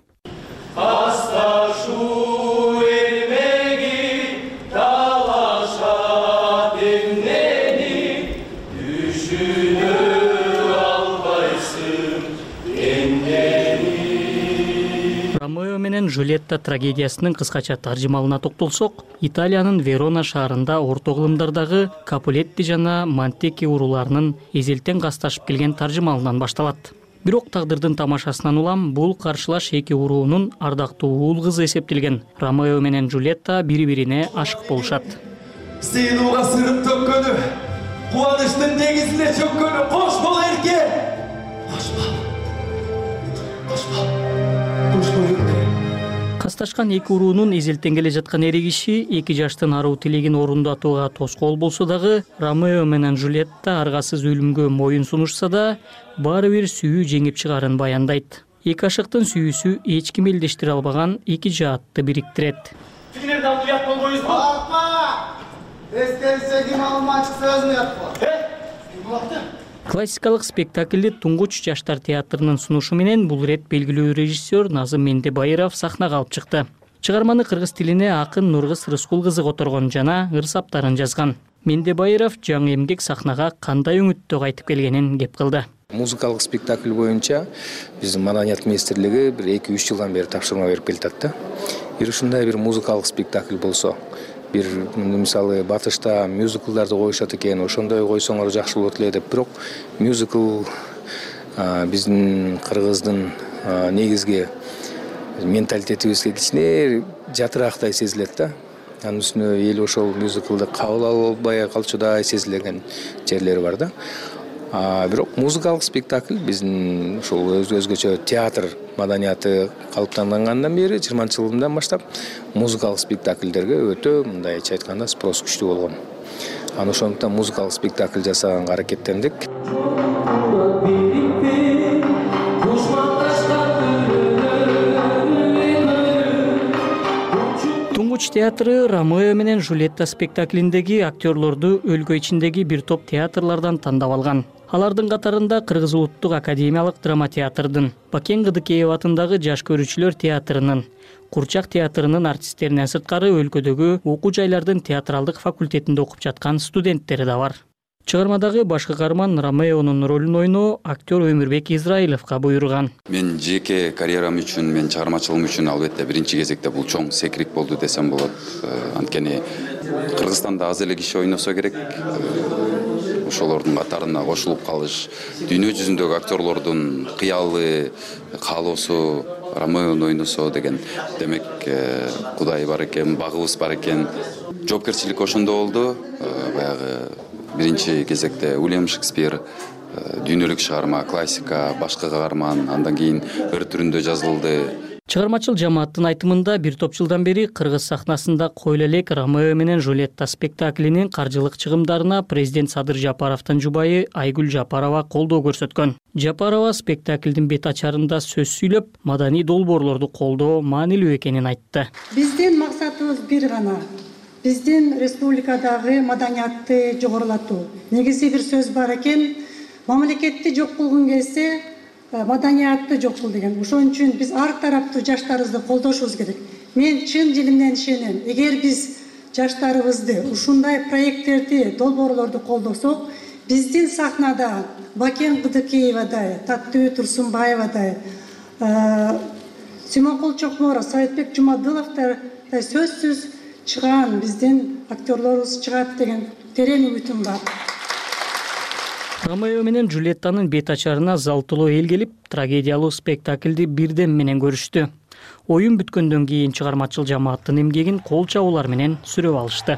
Ромео менен Джульетта трагедиясынын кыскача таржымалына токтолсок, Италиянын Верона шаарында орто кылымдардагы Капулетти жана Монтеки урууларынын эзелтен касташып келген таржымалынан башталат. Бирок тагдырдын тамашасынан улам бул каршылаш эки уруунун ардактуу уул кызы эсептелген Ромео менен Джульетта бири-бирине ашык болушат. Сыйлууга сырып төккөнү, кубанычтын негизине чөккөнү кош бол эрке. Касташкан эки уруунун эзелтен келе жаткан эри киши эки жаштын аруу тилегин орундатууга тоскоол болсо дагы, Ромео менен Джульетта аргасыз өлүмгө моюн сунушса да, баары бир сүйүү жеңип чыгарын баяндайт. Эки ашыктын сүйүүсү эч ким элдештире албаган эки жаатты бириктирет. Силерде ал уят болбойбузбу? Акма! Эскерсе ким алмачык сөзүн уятпа. Классикалык спектакльди Туңгуч жаштар театрынын сунушу менен бул ирет белгилүү режиссер Назым Мендебайыров сахнага алып чыкты. Чыгарманы кыргыз тилине акын Нургыз Рыскул кызы которгон жана ырсаптарын жазган. Мендебайыров жаңы эмгек сахнага кандай үмүттө кайтып келгенин кеп кылды. Музыкалык спектакль боюнча биздин маданият министрлиги бир 2-3 жылдан бери тапшырма берип келатат да. Эгер ушундай бир музыкалык спектакль болсо, бир мисалы батышта мюзиклдарды коюшат экен, ошондой койсоңор жакшы болот эле деп. Бирок мюзикл биздин кыргыздын негизги менталитетибизге кичине жатыраактай сезилет да. Анын үстүнө эл ошол мюзиклды кабыл албай калчудай сезилген жерлери бар да. Бирок музыкалык спектакль биздин ушул өзгөчө театр маданияты калыптангандан бери 20-жылдан баштап музыкалык спектакльдерге өтө мындайча айтканда спрос күчтүү болгон. Аны ошондуктан музыкалык спектакль жасаганга аракеттендик. Туңгуч театры Ромео менен Жульетта спектаклиндеги актерлорду өлкө ичиндеги бир топ театрлардан тандап алган. Алардын катарында Кыргыз улуттук академиялык драма театрдын, Бакен Кыдыкеев атындагы жаш көрүүчүлөр театрынын, Курчак театрынын артисттеринен сырткары өлкөдөгү окуу жайлардын театралдык факультетинде окуп жаткан студенттери да бар. Чыгармадагы башкы каарман Ромеонун ролун ойноо актер Өмүрбек Израиловго буйруган. Мен жеке карьерам үчүн, мен чыгармачылыгым үчүн албетте биринчи кезекте бул чоң секирик болду десем болот. Анткени Кыргызстанда аз эле киши ойносо керек. Ошолордун катарына кошулуп калыш, дүйнө жүзүндөгү актерлордун кыялы, каалоосу Ромеону ойносо деген. Демек, Кудай бар экен, багыбыз бар экен. Жоопкерчилик ошондо болду. Баягы биринчи кезекте Уильям Шекспир, дүйнөлүк чыгарма, классика, башкы каарман, андан кийин ыр түрүндө жазылды. Чыгармачыл жамааттын айтымында бир топ жылдан бери Кыргыз сахнасында койла элек Ромео менен Жульетта спектаклинин каржылык чыгымдарына президент Садыр Жапаровдун жубайы Айгүл Жапарова колдоо көрсөткөн. Жапарова спектаклдин бет ачарында сөз сүйлөп, маданий долбоорлорду колдоо маанилүү экенин айтты. Биздин максатыбыз бир гана. Биздин республикадагы маданиятты жогорулатуу. Негизи бир сөз бар экен, мамлекетти жок кылгың келсе, маданиятты жок кыл деген. Ошон үчүн биз ар тараптуу жаштарыбызды колдошубуз керек. Мен чын дилимден ишенем. Эгер биз жаштарыбызды ушундай проекттерди, долбоорлорду колдосок, биздин сахнада Бакен Кыдыкеевадай, Таттыбү Турсунбаевадай, Симонкул Чокморов, Саитбек Жумадыловдар сөзсүз чыган биздин актерлорубуз чыгат деген терең үмүтүм бар. Ромео менен Жульеттанын бет ачарына зал толо эл келип, трагедиялуу спектаклди бирден менен көрүштү. Оюн бүткөндөн кийин чыгармачыл жамааттын эмгегин кол чабуулар менен сүрөп алышты.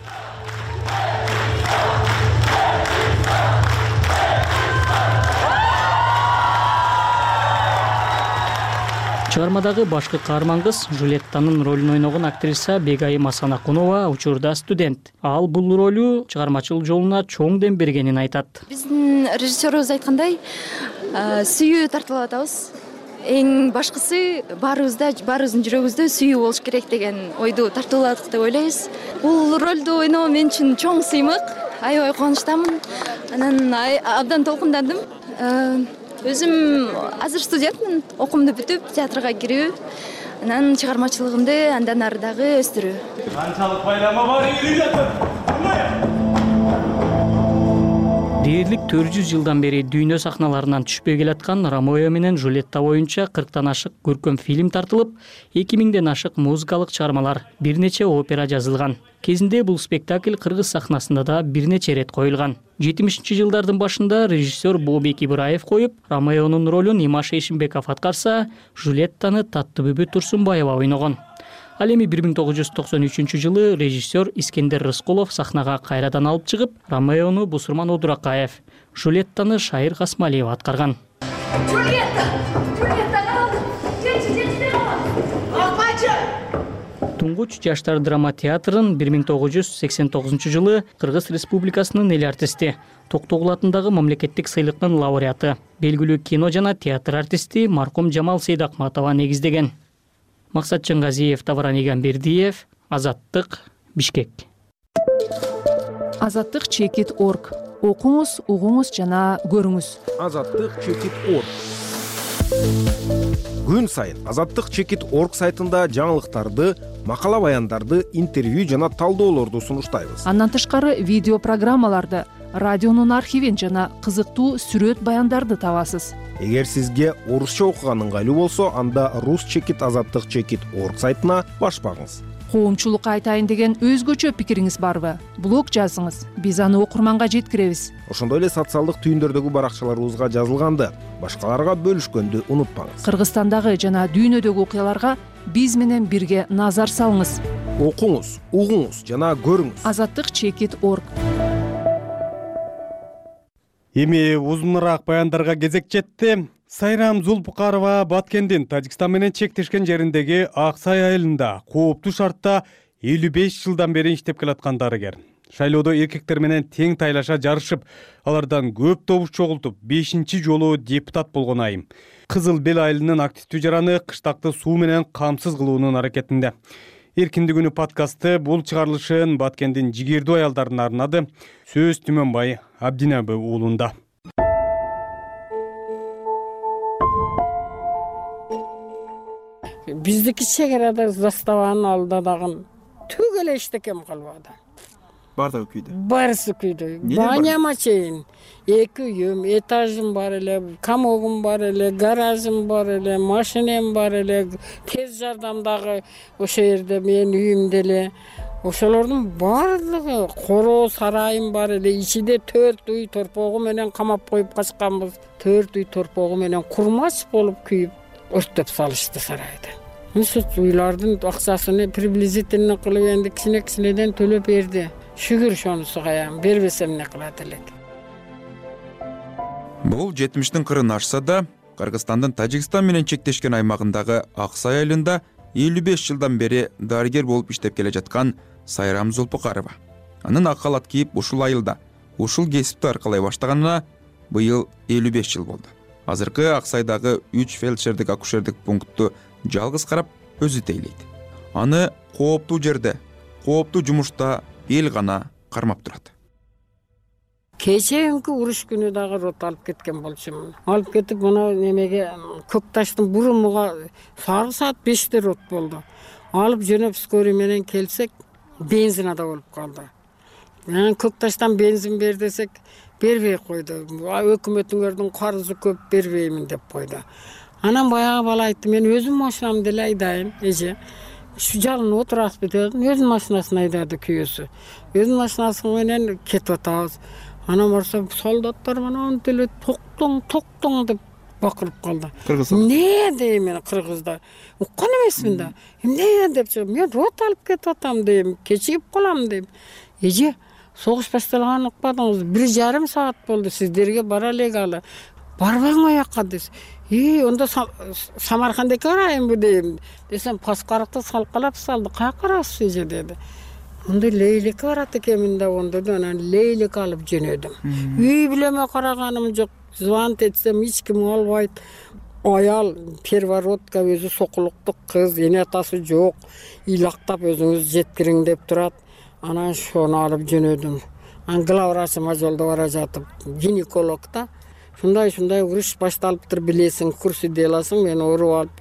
Чыгармадагы башкы каарман кыз Жульеттанын ролун ойногон актриса Бегайым Асанакунова учурда студент. Ал бул ролу чыгармачыл жолуна чоң дем бергенин айтат. Биздин режиссерубуз айткандай, сүйүү тартылып атабыз. Эң башкысы баарыбыздын жүрөгүбүздө сүйүү болуш керек деген ойду тартууладык деп ойлойбуз. Бул ролду ойноо мен үчүн чоң сыймык. Аябай кубанычтамын. Анан абдан толкундандым. Өзүм азыр студентмин, окуумду бүтүп, театрга кирүү, анан чыгармачылыгымды андан ары дагы өстүрүү. Канчалык байлама бар эле жатат. Дээрлик 400 жылдан бери дүйнө сахналарынан түшпөй келаткан Ромео менен Жульетта боюнча 40тан ашык көркөм фильм тартылып, 2000ден ашык музыкалык чыгармалар, бир нече опера жазылган. Кезинде бул спектакль Кыргыз сахнасында да бир нече рет коюлган. 70-жылдардын башында режиссер Болбек Ибраев коюп, Ромеонун ролун Имаш Эшимбеков аткарса, Жульеттаны Таттыбүбү Турсунбаева ойногон. Ал эми 1993-жылы режиссер Искендер Рыскулов сахнага кайрадан алып чыгып, Ромеону Бусурман Одуракаев, Жулеттаны Шайыр Касмалиева аткарган. Туңгуч жаштар драма театрын 1989-жылы Кыргыз Республикасынын эл артисти, Токтогул атындагы мамлекеттик сыйлыктын лауреаты, белгилүү кино жана театр артисти маркум Жамал Сейдакматова негиздеген. Максат Чыңгазиев, Тавран Игамбердиев, Азаттык, Бишкек. Азаттык чекит.org. Окуңуз, угуңуз жана көрүңүз. Азаттык чекит.org. Күн сайын Азаттык чекит.org сайтында жаңылыктарды, макала баяндарды, интервью жана талдоолорду сунуштайбыз. Андан тышкары видео программаларды, радионун архивин жана кызыктуу сүрөт баяндарды табасыз. Эгер сизге орусча окуган ыңгайлуу болсо, анда Рус чекит Азаттык чекит.org сайтына баш багыңыз. коомчулукка айтайын деген өзгөчө пикириңиз барбы? Блог жазыңыз, биз аны окурманга жеткиребиз. Ошондой эле социалдык түйүндөрдөгү баракчаларыбызга жазылганды башкаларга бөлүшкөндү унутпаңыз. Кыргызстандагы жана дүйнөдөгү окуяларга биз менен бирге назар салыңыз. Окуңуз, угуңуз жана көрүңүз. Azatlyk.org. Эми узунураак баяндарга кезек жетти. Сайрам Зулпукарова Баткендин Тажикстан менен чектешкен жериндеги Ак Сай айылында кооптуу шартта 55 жылдан бери иштеп келаткан дарыгер. Шайлоодо эркектер менен тең тайлаша жарышып, алардан көп добуш чогултуп, 5-чи жолу депутат болгон айым. Кызыл Бел айылынын активдүү жараны кыштакты суу менен камсыз кылуунун аракетинде. Эркиндик күнү подкасты бул чыгарылышын Баткендин жигердүү аялдарына арнады. Сөз Түмөнбай Абдинаби уулунда. Биздики чегерада заставанын алдында дагы түгел эчтекем калбады. Бардыгы күйдү. Барысы күйдү. Баняма чейин 2 үйүм, этажым бар эле, камогум бар эле, гаражым бар эле, машинем бар эле, тез жардамдагы ошо жерде менин үйүм деле. Ошолордун баардыгы короо сарайым бар эле, ичинде 4 үй торпогу менен камап коюп качканбыз. 4 үй торпогу менен курмач болуп күйүп өрттөп салышты сарайды. Мисыл уйлардын акчасын приблизительно кылып энди кичине-кичинеден төлөп берди. Шүгүр шонусу каям, бербесем эмне кылат элек. Бул 70-тин кырын ашса да, Кыргызстандын Тажикстан менен чектешкен аймагындагы Ак Сай айылында 55 жылдан бери дарыгер болуп иштеп келе жаткан Сайрам Зулпукарова. Анын ак калат кийип ушул айылда, ушул кесипти аркалай баштаганына быйыл 55 жыл болду. Азыркы Ак Сайдагы 3 фельдшердик акушердик пунктту жалгыз карап өзү тейлейт. Аны кооптуу жерде, кооптуу жумушта эл гана кармап турат. Кечеинки уруш күнү дагы рот алып кеткен болчумун. Алып кетип мына немеге Көк таштын бурумуга сары саат 5-те рот болду. Алып жөнөп скорый менен келсек, бензинада болуп калды. Мен Көк таштан бензин бер десек, бербей койду. Өкмөтүңөрдүн карызы көп, бербеймин деп койду. Анан баягы бала айтты, мен өзүм машинамды деле айдайын, эже. Şu жалын отурасып дедим, өзүнүн машинасын айдады күйөөсү. Өзүнүн машинасы менен кетип атабыз. Анан барса солдаттар менен деле токтоң деп бакырып калды. Не дейм мен кыргызда. Уккан эмесмин да. Эмне деп чыгып, мен рот алып кетип атам дейм, кечигип калам дейм. Эже, согуш башталганын укпадыңыз, 1,5 саат болду сиздерге бара элек. Барбаң аяққа десе. Онда Самаркандеке барайынбы дейм. Десем, паскарыкты салкалап салды. Кайкарасыз эже деди. Онда Лейлекке барат экенмин да, онда анан Лейлек алып жөнөдүм. Үй билеме караганым жок. Звонт этсем эч ким албайт. Аял первородка өзү сокулуктук кыз, эне атасы жок. Илактап өзүңүз жеткириң деп турат. Анан шону алып жөнөдүм. Главврачыма жолдо бара жатып, гинеколог да. Шундай уруш башталыптыр билесиң, курсы аласың, мен ооруп алып,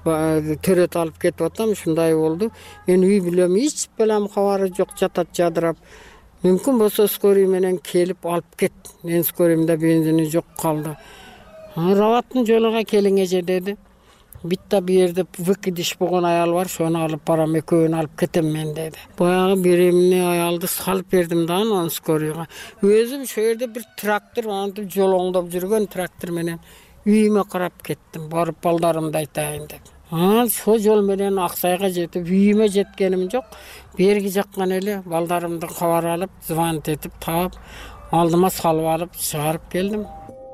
төрөт алып кетип атам, шундай болду. Мен үй билем, эч белем кабары жок, жатат жадырап. Мүмкүн болсо скорый менен келип алып кет. Мен скорыйымда бензини жок калды. Раваттын жолуга келиң эже деди. Битта бир жерде выкидиш болгон аял бар, шону алып барам, экөөнү алып кетем мен деди. Баягы беремни аялды салып бердим да анын скорыйга. Өзүм ошол жерде бир трактор антип жолоңдоп жүргөн трактор менен үйүмө карап кеттим, барып балдарымды айтайын деп. Ошол жол менен Ак Сайга жетип, үйүмө жеткеним жок. Берги жаккан эле балдарымды кабар алып, звонт этип таап, алдыма салып алып чыгарып келдим.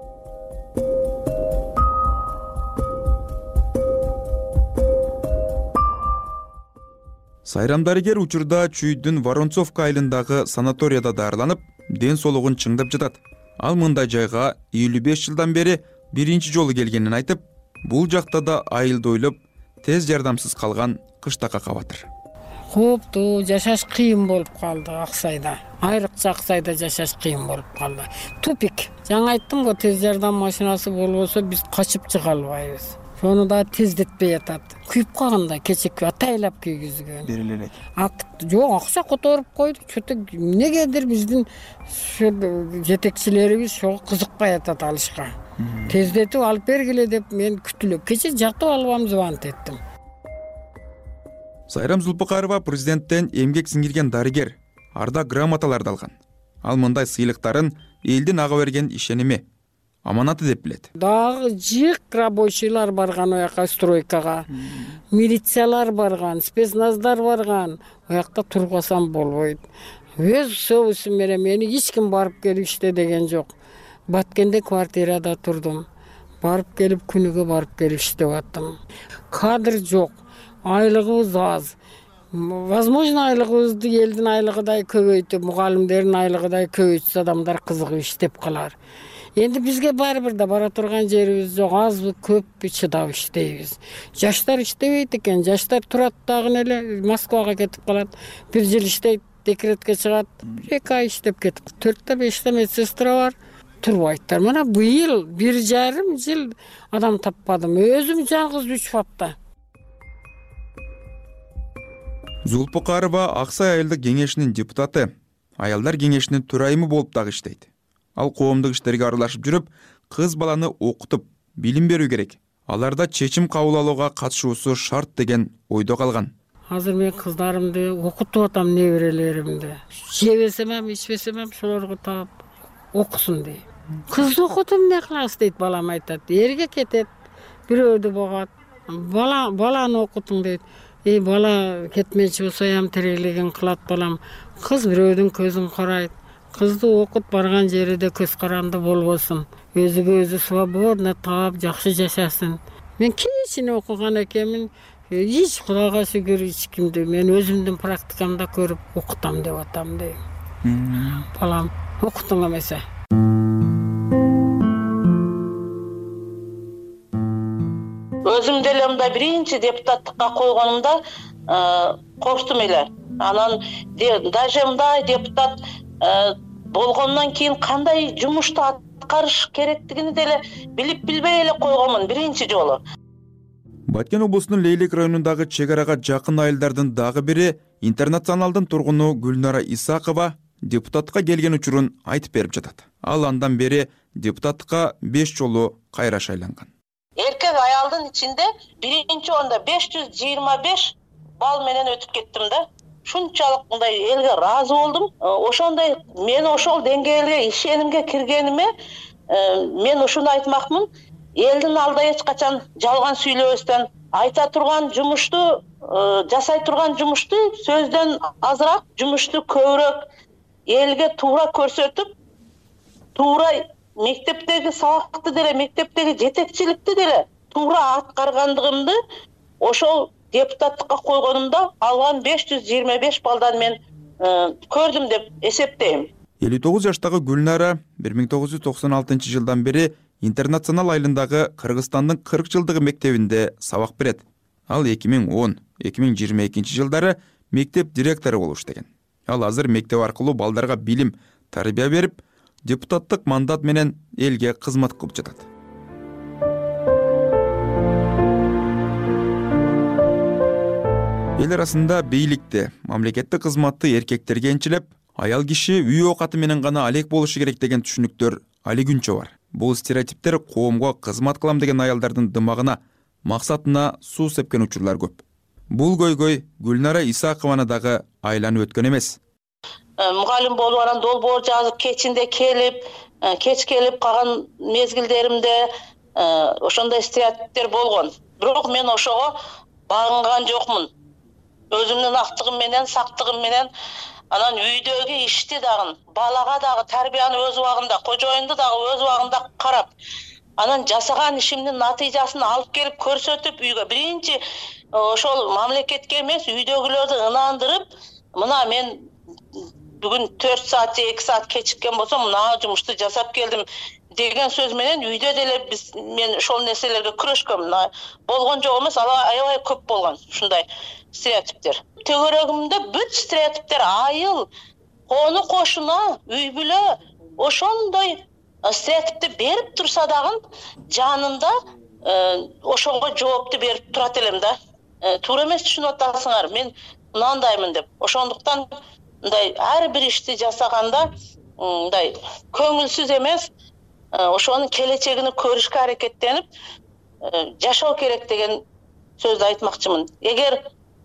Сайрам дарыгер учурда Чүйдүн Воронцовка айылындагы санаторияда дарыланып, ден соолугун чыңдап жатат. Ал мындай жайга 55 жылдан бери биринчи жолу келгенин айтып, бул жакта да айылды ойлоп, тез жардамсыз калган кыштакка кабатыр. Кооптуу, жашаш кыйын болуп калды Ак Сайда. Айрыкча Ак Сайда жашаш кыйын болуп калды. Тупик. Жаңа айттым го, тез жардам машинасы болбосо биз качып чыга албайбыз. Сону да тездетпей атат. Күйүп калганда кечек атайлап күйгүзгөн. Бериле элек. Жок, акча которуп койду. Чөтөк эмнегедир биздин жетекчилерибиз ошого кызыкпай атат алышка. Тездетип алып бергиле деп мен күтүлөп. Кече жатып албам звонт эттим. Сайрам Зулпукарова президенттен эмгек сиңирген дарыгер, ардак грамоталарды алган. Ал мындай сыйлыктарын элдин ага берген ишеними, аманаты деп билет. Дагы жык рабочийлар барган ояка стройкага, милициялар барган, спецназдар барган, оякта турбасам болбойт. Өз соусум менен мени эч ким барып келиште деген жок. Баткенде квартирада турдум. Барып келип күнүгө барып келип иштеп аттым. Кадр жок, айлыгыбыз аз. Возможно, айлыгыбызды элдин айлыгыдай көбөйтүп, мугалимдердин айлыгыдай көбөйтсө адамдар кызыгып иштеп калар. Енді бізге бәрібір да бара тұрған жеріміз жоқ, азбы көппі чыдап іштейбіз. Жаштар іштебейді екен, жаштар тұрады дағын әлі Москваға кетіп қалады. Бір жыл іштейді, декретке шығады, 2 ай іштеп кетіп. 4-5 медсестра бар, тұрбайттар. Мына бұйыл 1,5 жыл адам таппадым. Өзім жалғыз 3 фапта. Зулпукарова Аксай айылдык кеңешинин депутаты, аялдар кеңешинин төрайымы болуп дагы иштейт. Ал коомдук иштерге аралашып жүрүп, кыз баланы окутуп, билим берүү керек. Аларда чечим кабыл алууга катышуусу шарт деген ойдо калган. Азыр мен кыздарымды окутуп атам, неберелеримди. Жебесем, ичпесем, шолорго таап окусун дейм. Кыз окутуп эмне кылабыз дейт, балам айтат. Эрге кетет, бирөөдү богот. Баланы окутуң дейт. Бала кетмечи болсо ям тирелигин кылат балам. Кыз бирөөдүн көзүн карайт. Кызды окут барган жерде көз каранды болбосун. Өзүгө өзү свободно таап жакшы жашасын. Мен кечине окуган экенмин. Эч Кудайга шүгүр эч кимди мен өзүмдүн практикамда көрүп окутам деп атам дейм. Балам, окутуң эмесе. Өзүм деле мындай биринчи депутаттыкка койгонумда корктум эле. Анан даже мындай депутат болгондон кийин кандай жумушту аткарыш керектигини деле билип билбей эле койгонмун биринчи жолу. Баткен облусунун Лейлек районундагы чек арага жакын айылдардын дагы бири интернационалдын тургуну Гүлнара Исакова депутатка келген учурун айтып берип жатат. Ал андан бери депутатка 5 жолу кайра шайланган. Эркек аялдын ичинде биринчи орунда 525 балл менен өтүп кеттим да. Шунчалык мындай элге ыраазы болдум. Ошондой мен ошол деңгээлге ишенимге киргениме мен ушуну айтмакмын. Элдин алдында эч качан жалган сүйлөбөстөн, айта турган жумушту, жасай турган жумушту сөздөн азыраак, жумушту көбүрөөк элге туура көрсөтүп, туура мектептеги сабакты деле, мектептеги жетекчиликти деле туура аткаргандыгымды ошол депутаттыкка койгонумда алган 525 балдан мен көрдүм деп эсептейм. 59 жаштагы Гүлнара 1996 жылдан бери Интернационал айылындагы Кыргызстандын 40 жылдыгы мектебинде сабак берет. Ал 2010-2022 жылдары мектеп директору болуп иштеген. Ал азыр мектеп аркылуу балдарга билим, тарбия берип, депутаттык мандат менен элге кызмат кылып жатат. Эл арасында бийликте, мамлекеттик кызматты эркектерге энчилеп, аял киши үй оокаты менен гана алек болушу керек деген түшүнүктөр али күнчө бар. Бул стереотиптер коомго кызмат кылам деген аялдардын дымагына, максатына суу сепкен учурлар көп. Бул көйгөй Гүлнара Исакованы дагы айланып өткөн эмес. Мугалим болуп анан долбоор жазып, кечинде келип, кеч келип калган мезгилдеримде ошондой стереотиптер болгон. Бирок мен ошого багынган жокмун. Өзүмдүн актыгым менен, сактыгым менен анан үйдөгү ишти дагы, балага дагы тарбияны өз убагында, кожоюнду дагы өз убагында карап, анан жасаган ишимдин натыйжасын алып келип көрсөтүп үйгө биринчи ошол мамлекетке эмес, үйдөгүлөрдү ынандырып, мына мен бүгүн 4 саат же 2 саат кечиккен болсом, мына жумушту жасап келдим деген сөз менен үйдө деле мен ошол нерселерге күрөшкөм. Болгон жок эмес, аябай көп болгон ушундай стереотиптер. Төгөрөгүмдө бүт стереотиптер айыл, кону кошуна, үй бүлө ошондой стереотипти берип турса дагы жанында ошого жоопту берип турат элем да. Туура эмес түшүнүп атасыңар, мен мындаймын деп. Ошондуктан мындай ар бир ишти жасаганда мындай көңүлсүз эмес, ошонун келечегин көрүшкө аракеттенип жашоо керек деген сөздү айтмакчымын. Эгер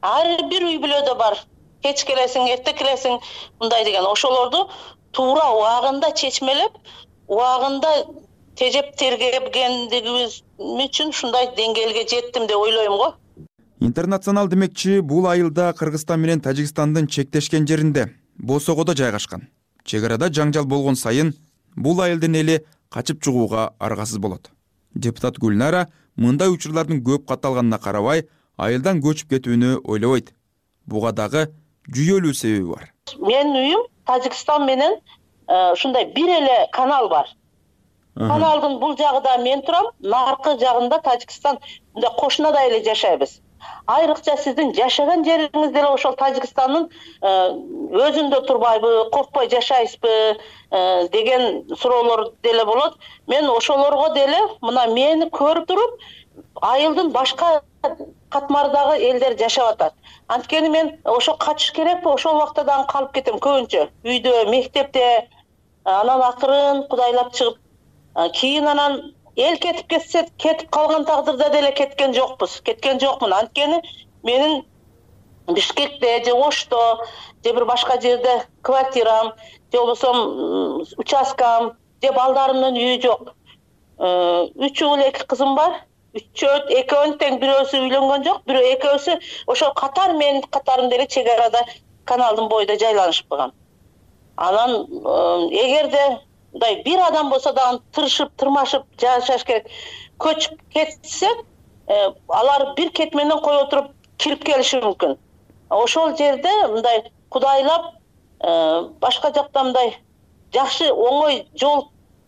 ар бир үй бүлөдө бар. Кеч келесиң, эрте келесиң, мындай деген. Ошолорду туура убагында чечмелеп, убагында тежеп тергегендигибиз үчүн ушундай деңгээлге жеттим деп ойлойм го. Интернационал демекчи бул айылда Кыргызстан менен Тажикстандын чектешкен жеринде Босогодо жайгашкан. Чек арада жаңжал болгон сайын бул айылдын эли качып чыгууга аргасыз болот. Депутат Гүлнара мындай учурлардын көп катталганына карабай, айылдан көчүп кетүүнү ойлобойт. Буга дагы жүйөлүү себеби бар. Менин үйүм Тажикстан менен ушундай бир эле канал бар. Каналдын бул жагында мен турам, наркы жагында Тажикстан, мындай кошунада эле жашайбыз. Айрыкча сиздин жашаган жериңиз деле ошол Тажикстандын өзүндө турбайбы, коркпой жашайсызбы деген суроолор деле болот. Мен ошолорго деле мына мени көрүп туруп, айылдын башка катмардагы элдер жашап атат. Анткени мен ошо качыш керекпи, ошол убакта дагы калып кетем көбүнчө. Үйдө, мектепте, анан акырын кудайлап чыгып, кийин анан эл кетип кетсе, кетип калган тагдырда деле кеткен жокмун. Анткени менин Бишкекте же Ошто же бир башка жерде квартирам, же болбосо участкам, же балдарымдын үйү жок. 3 уул 2 кызым бар. Экөөнүн тең бирөөсү үйлөнгөн жок, бирөө экөөсү ошол катар менин катарым деле чек арада каналдын боюнда жайланышып калган. Анан эгерде мындай бир адам болсо дагы тырышып, тырмашып жашаш керек. Көчүп кетсе, алар бир кет менен кое отуруп кирип келиши мүмкүн. Ошол жерде мындай кудайлап, башка жакта мындай жакшы оңой жол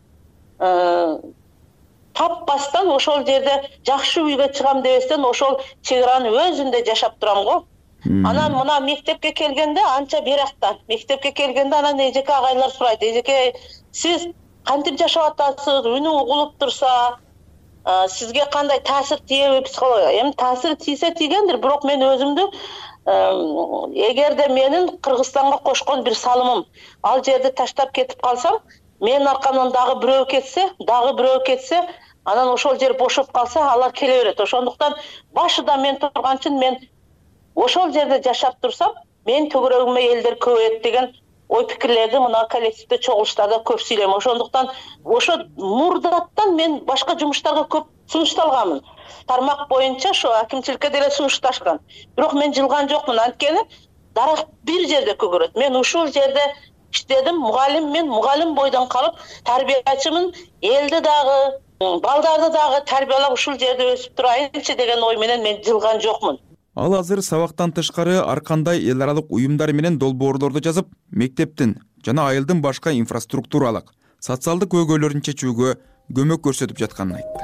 таппастан ошол жерде жакшы үйгө чыгам дебестен ошол чек аранын өзүндө жашап турам го. Анан мына мектепке келгенде анча беракта. Мектепке келгенде анан эжеке агайлар сурайт. Эжеке, сиз кантип жашап атасыз? Үнү угулуп турса, сизге кандай таасир тийеби психология? Эми таасир тийсе тийгендир, бирок мен өзүмдү эгерде менин Кыргызстанга кошкон бир салымым ал жерди таштап кетип калсам, менин аркамдан дагы бирөө кетсе, анан ошол жер бошоп калса, алар келе берет. Ошондуктан башында мен турганчын, мен ошол жерде жашап турсам, мен төгөрөгүмө элдер көбөйөт деген ой пикирлерди мына коллективде чогулуштарда көп сүйлөйм. Ошондуктан ошо мурдаттан мен башка жумуштарга көп сунушталганмын. Тармак боюнча ошо акимчиликке деле сунушташкан. Бирок мен жылган жокмун, анткени дарак бир жерде көгөрөт. Мен ушул жерде иштедим, мугалим бойдон калып, тарбиячымын, элди дагы, балдарды дагы тарбиялап ушул жерде өсүп турайынчы деген ой менен мен жылган жокмун. Ал азыр сабактан тышкары ар кандай эл аралык уюмдар менен долбоорлорду жазып, мектептин жана айылдын башка инфраструктуралык, социалдык көйгөйлөрүн чечүүгө көмөк көрсөтүп жатканын айтты.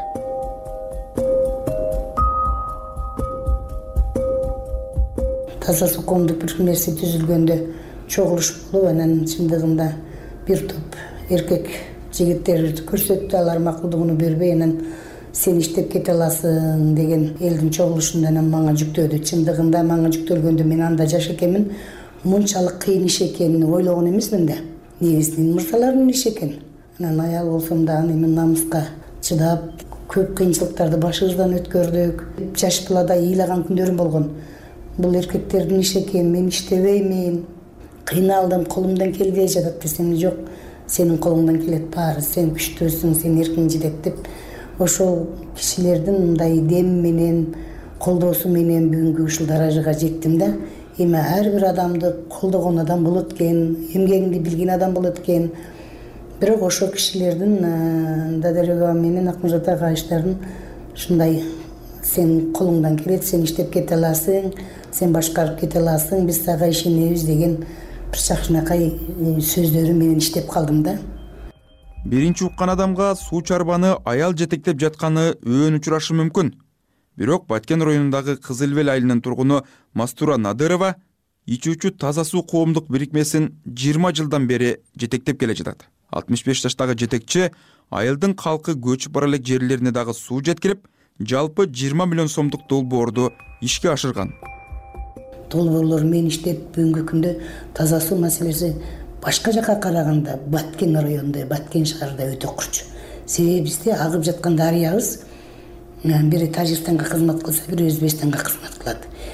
Таза суу коомдук бирикмеси түзүлгөндө чогулуш болуп, анан чындыгында бир топ эркек жигиттерди көрсөттү, алар макулдугун бербей, анан сен иштеп кете аласың деген элдин чогулушунда анан мага жүктөдү. Чындыгында мага жүктөлгөндө мен анда жаш экенмин, мынчалык кыйын иш экенин ойлогон эмесмин да. Негизинен мырзалардын иши экен. Анан аял болсом дагы эми намыска чыдап, көп кыйынчылыктарды башыбыздан өткөрдүк. Жаш балада ыйлаган күндөрүм болгон. Бул эркектердин иши экен, мен иштебеймин, кыйналдым, колумдан келбей жатат десем, жок, сенин колуңдан келет баары, сен күчтүүсүң, сен эркиң жетет деп, ошол кишилердин мындай дем менен, колдоосу менен бүгүнкү ушул даражага жеттим да. Эми ар бир адамды колдогон адам болот экен, эмгегинди билген адам болот экен. Бирок ошол кишилердин Дадарбек менен Акмурзат агайыштардын ушундай сен колуңдан келет, сен иштеп кете аласың, сен башкарып кете аласың, биз сага ишенебиз деген бир жакшынакай сөздөрү менен иштеп калдым да. Биринчи уккан адамга суу чарбаны аял жетектеп жатканы өөн учурашы мүмкүн. Бирок Баткен районундагы Кызыл Бел айылынын тургуну Мастура Надырова ичүүчү таза суу коомдук бирикмесин 20 жылдан бери жетектеп келе жатат. 65 жаштагы жетекчи айылдын калкы көчүп бара элек жерлерине дагы суу жеткирип, жалпы 20 миллион сомдук долбоорду ишке ашырган. Долбоорлор мен иштеп бүгүнкү күндө таза суу маселеси башка жака караганда Баткен районунда, Баткен шаарында өтө курч. Себеби бизде агып жаткан дарыябыз бири Тажикстанга кызмат кылса, бири Өзбекстанга кызмат кылат.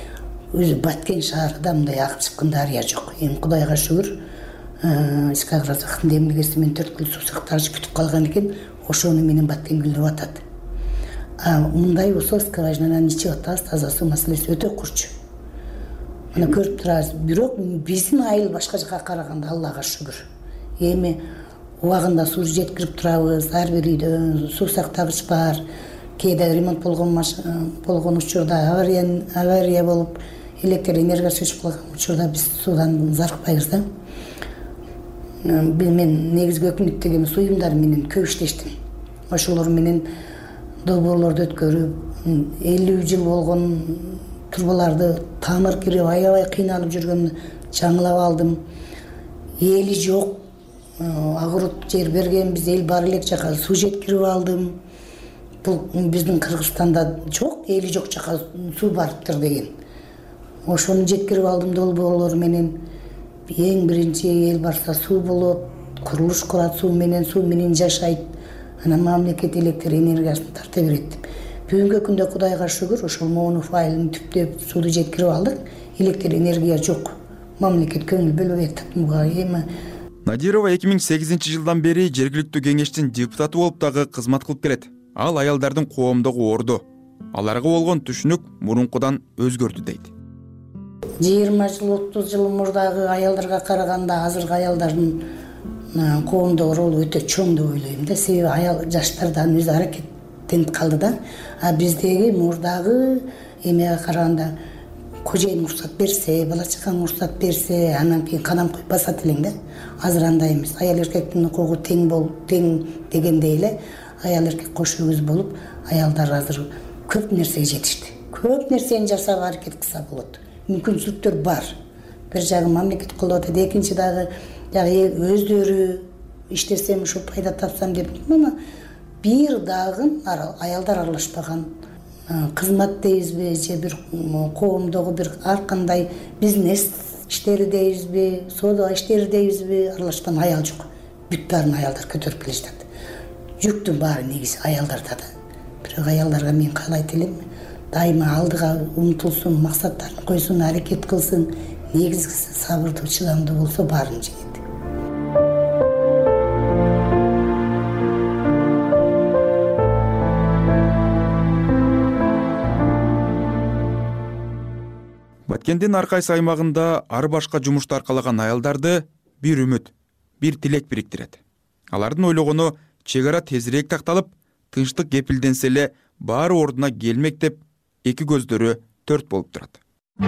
өзү Баткен шаарында мындай агып чыккан дарыя жок. Эми Кудайга шүгүр, Искагразактын демилгеси менен 4 кыл суу сактагыч күтүп калган экен, ошону менен Баткен гүлдөп атат. Мындай болсо скважинадан ичип атабыз, таза суу маселеси өтө курчу. Мына көрүп турабыз. Бирок биздин айыл башка жака караганда Аллага шүгүр. Эми убагында суу жеткирип турабыз, ар бир үйдө суу сактагыч бар. Кээде ремонт болгон учурда авария болуп, электр энергиясы өчүп калган учурда биз суудан зарыкпайбыз да. Мен негизги өкмөттөгү суу уюмдары менен көп иштештим. Ошолор менен долбоорлорду өткөрүп, 50 жыл болгон турбаларды тамыр кирип, аябай кыйналып жүргөн жаңылап алдым. Эли жок, агурут жер бергенбиз, эл бар элек жака суу жеткирип алдым. Бул биздин Кыргызстанда жок, эли жок жака суу барыптыр деген. Ошону жеткирип алдым долбоорлор менен. Эң биринчи эл барса суу болот, курулуш курат суу менен жашайт. Анан мамлекет электр энергиясын тарта берет деп. Бүгүнкү күндө Кудайга шүгүр, ошол моуну файлын түптөп сууду жеткирип алдык. Электр энергия жок. Мамлекет көңүл бөлбөй атат буга. Эми Надирова 2008 жылдан бери жергиликтүү кеңештин депутаты болуп дагы кызмат кылып келет. Ал аялдардын коомдогу орду. Аларга болгон түшүнүк мурункудан өзгөрдү дейт. 20 жыл, 30 жыл мурдагы аялдарга караганда азыркы аялдардын коомдогу ролу өтө чоң деп ойлойм да. Себеби аял жаштардан өзү аракеттенип калды да. А биздеги мурдагы эмеге караганда кожоюн уруксат берсе, бала чакаң уруксат берсе, анан кийин канам коюп басат элең да. Азыр андай эмес. Аял эркектин укугу тең дегендей эле аял эркек кош өгүз болуп, аялдар азыр көп нерсеге жетишти. Көп нерсени жасап аракет кылса болот. Мүмкүнчүлүктөр бар. Бир жагы мамлекет колдоп атат, экинчи дагы өздөрү иштесем ушу пайда тапсам деп. Мына бир дагы аялдар аралашпаган кызмат дейбизби, же бир коомдогу бир ар кандай бизнес иштери дейбизби, соода иштери дейбизби, аралашкан аял жок. Бүт баарын аялдар көтөрүп келе жатат. Жүктүн баары негизи аялдарда да. Бирок аялдарга мен каалайт элем, дайыма алдыга умтулсун, максаттарын койсун, аракет кылсын, негизгиси сабырдуу, чыдамдуу болсо баарын жеңет. Баткендин ар кайсы аймагында ар башка жумушту аркалаган аялдарды бир үмүт, бир тилек бириктирет. Алардын ойлогону чек ара тезирээк такталып, тынчтык кепилденсе эле баары ордуна келмек деп эки көздөрү төрт болуп турат.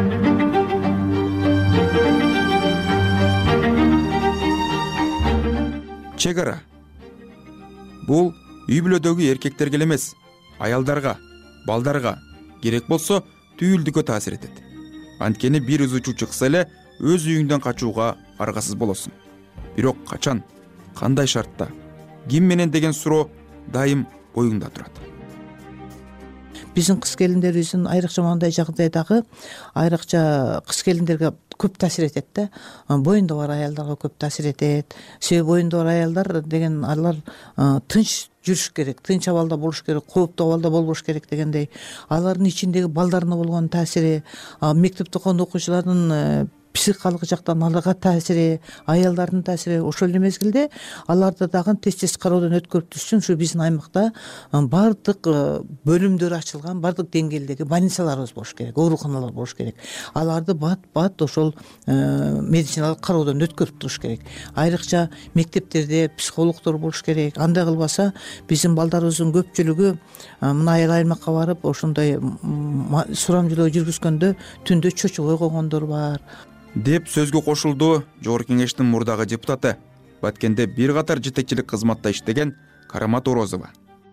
Чек ара бул үй бүлөдөгү эркектерге эле эмес, аялдарга, балдарга керек болсо түйүлдүккө таасир этет. Анткени бир ызычуу чыкса эле өз үйүңдөн качууга аргасыз болосуң. Бирок качан, кандай шартта, ким менен деген суроо дайым оюңда турат. Биздин кыз келиндерибиздин айрыкча мындай жагдайдагы айрыкча кыз келиндерге көп таасир этет да. Боюнда бар аялдарга көп таасир этет. Себеби боюнда бар аялдар деген алар тынч жүрүш керек, тынч абалда болуш керек, кооптуу абалда болбош керек дегендей. Алардын ичиндеги балдарына болгон таасири, мектепте окуган окуучулардын психикалык жактан аларга таасири, аялдардын таасири, ошол эле мезгилде аларды дагы тез кароодон өткөрүп түшсүн. Ушу биздин аймакта бардык бөлүмдөр ачылган, бардык деңгээлдеги больницаларыбыз болуш керек, ооруканалар болуш керек. Аларды бат ошол медициналык кароодон өткөрүп туруш керек. Айрыкча мектептерде психологдор болуш керек. Андай кылбаса биздин балдарыбыздын көпчүлүгү мына аймакка барып ошондой сурамжылоо жүргүзгөндө түндө чочубой койгондор бар деп сөзгө кошулду Жогорку кеңештин мурдагы депутаты, Баткенде бир катар жетекчилик кызматта иштеген Карамат Орозова.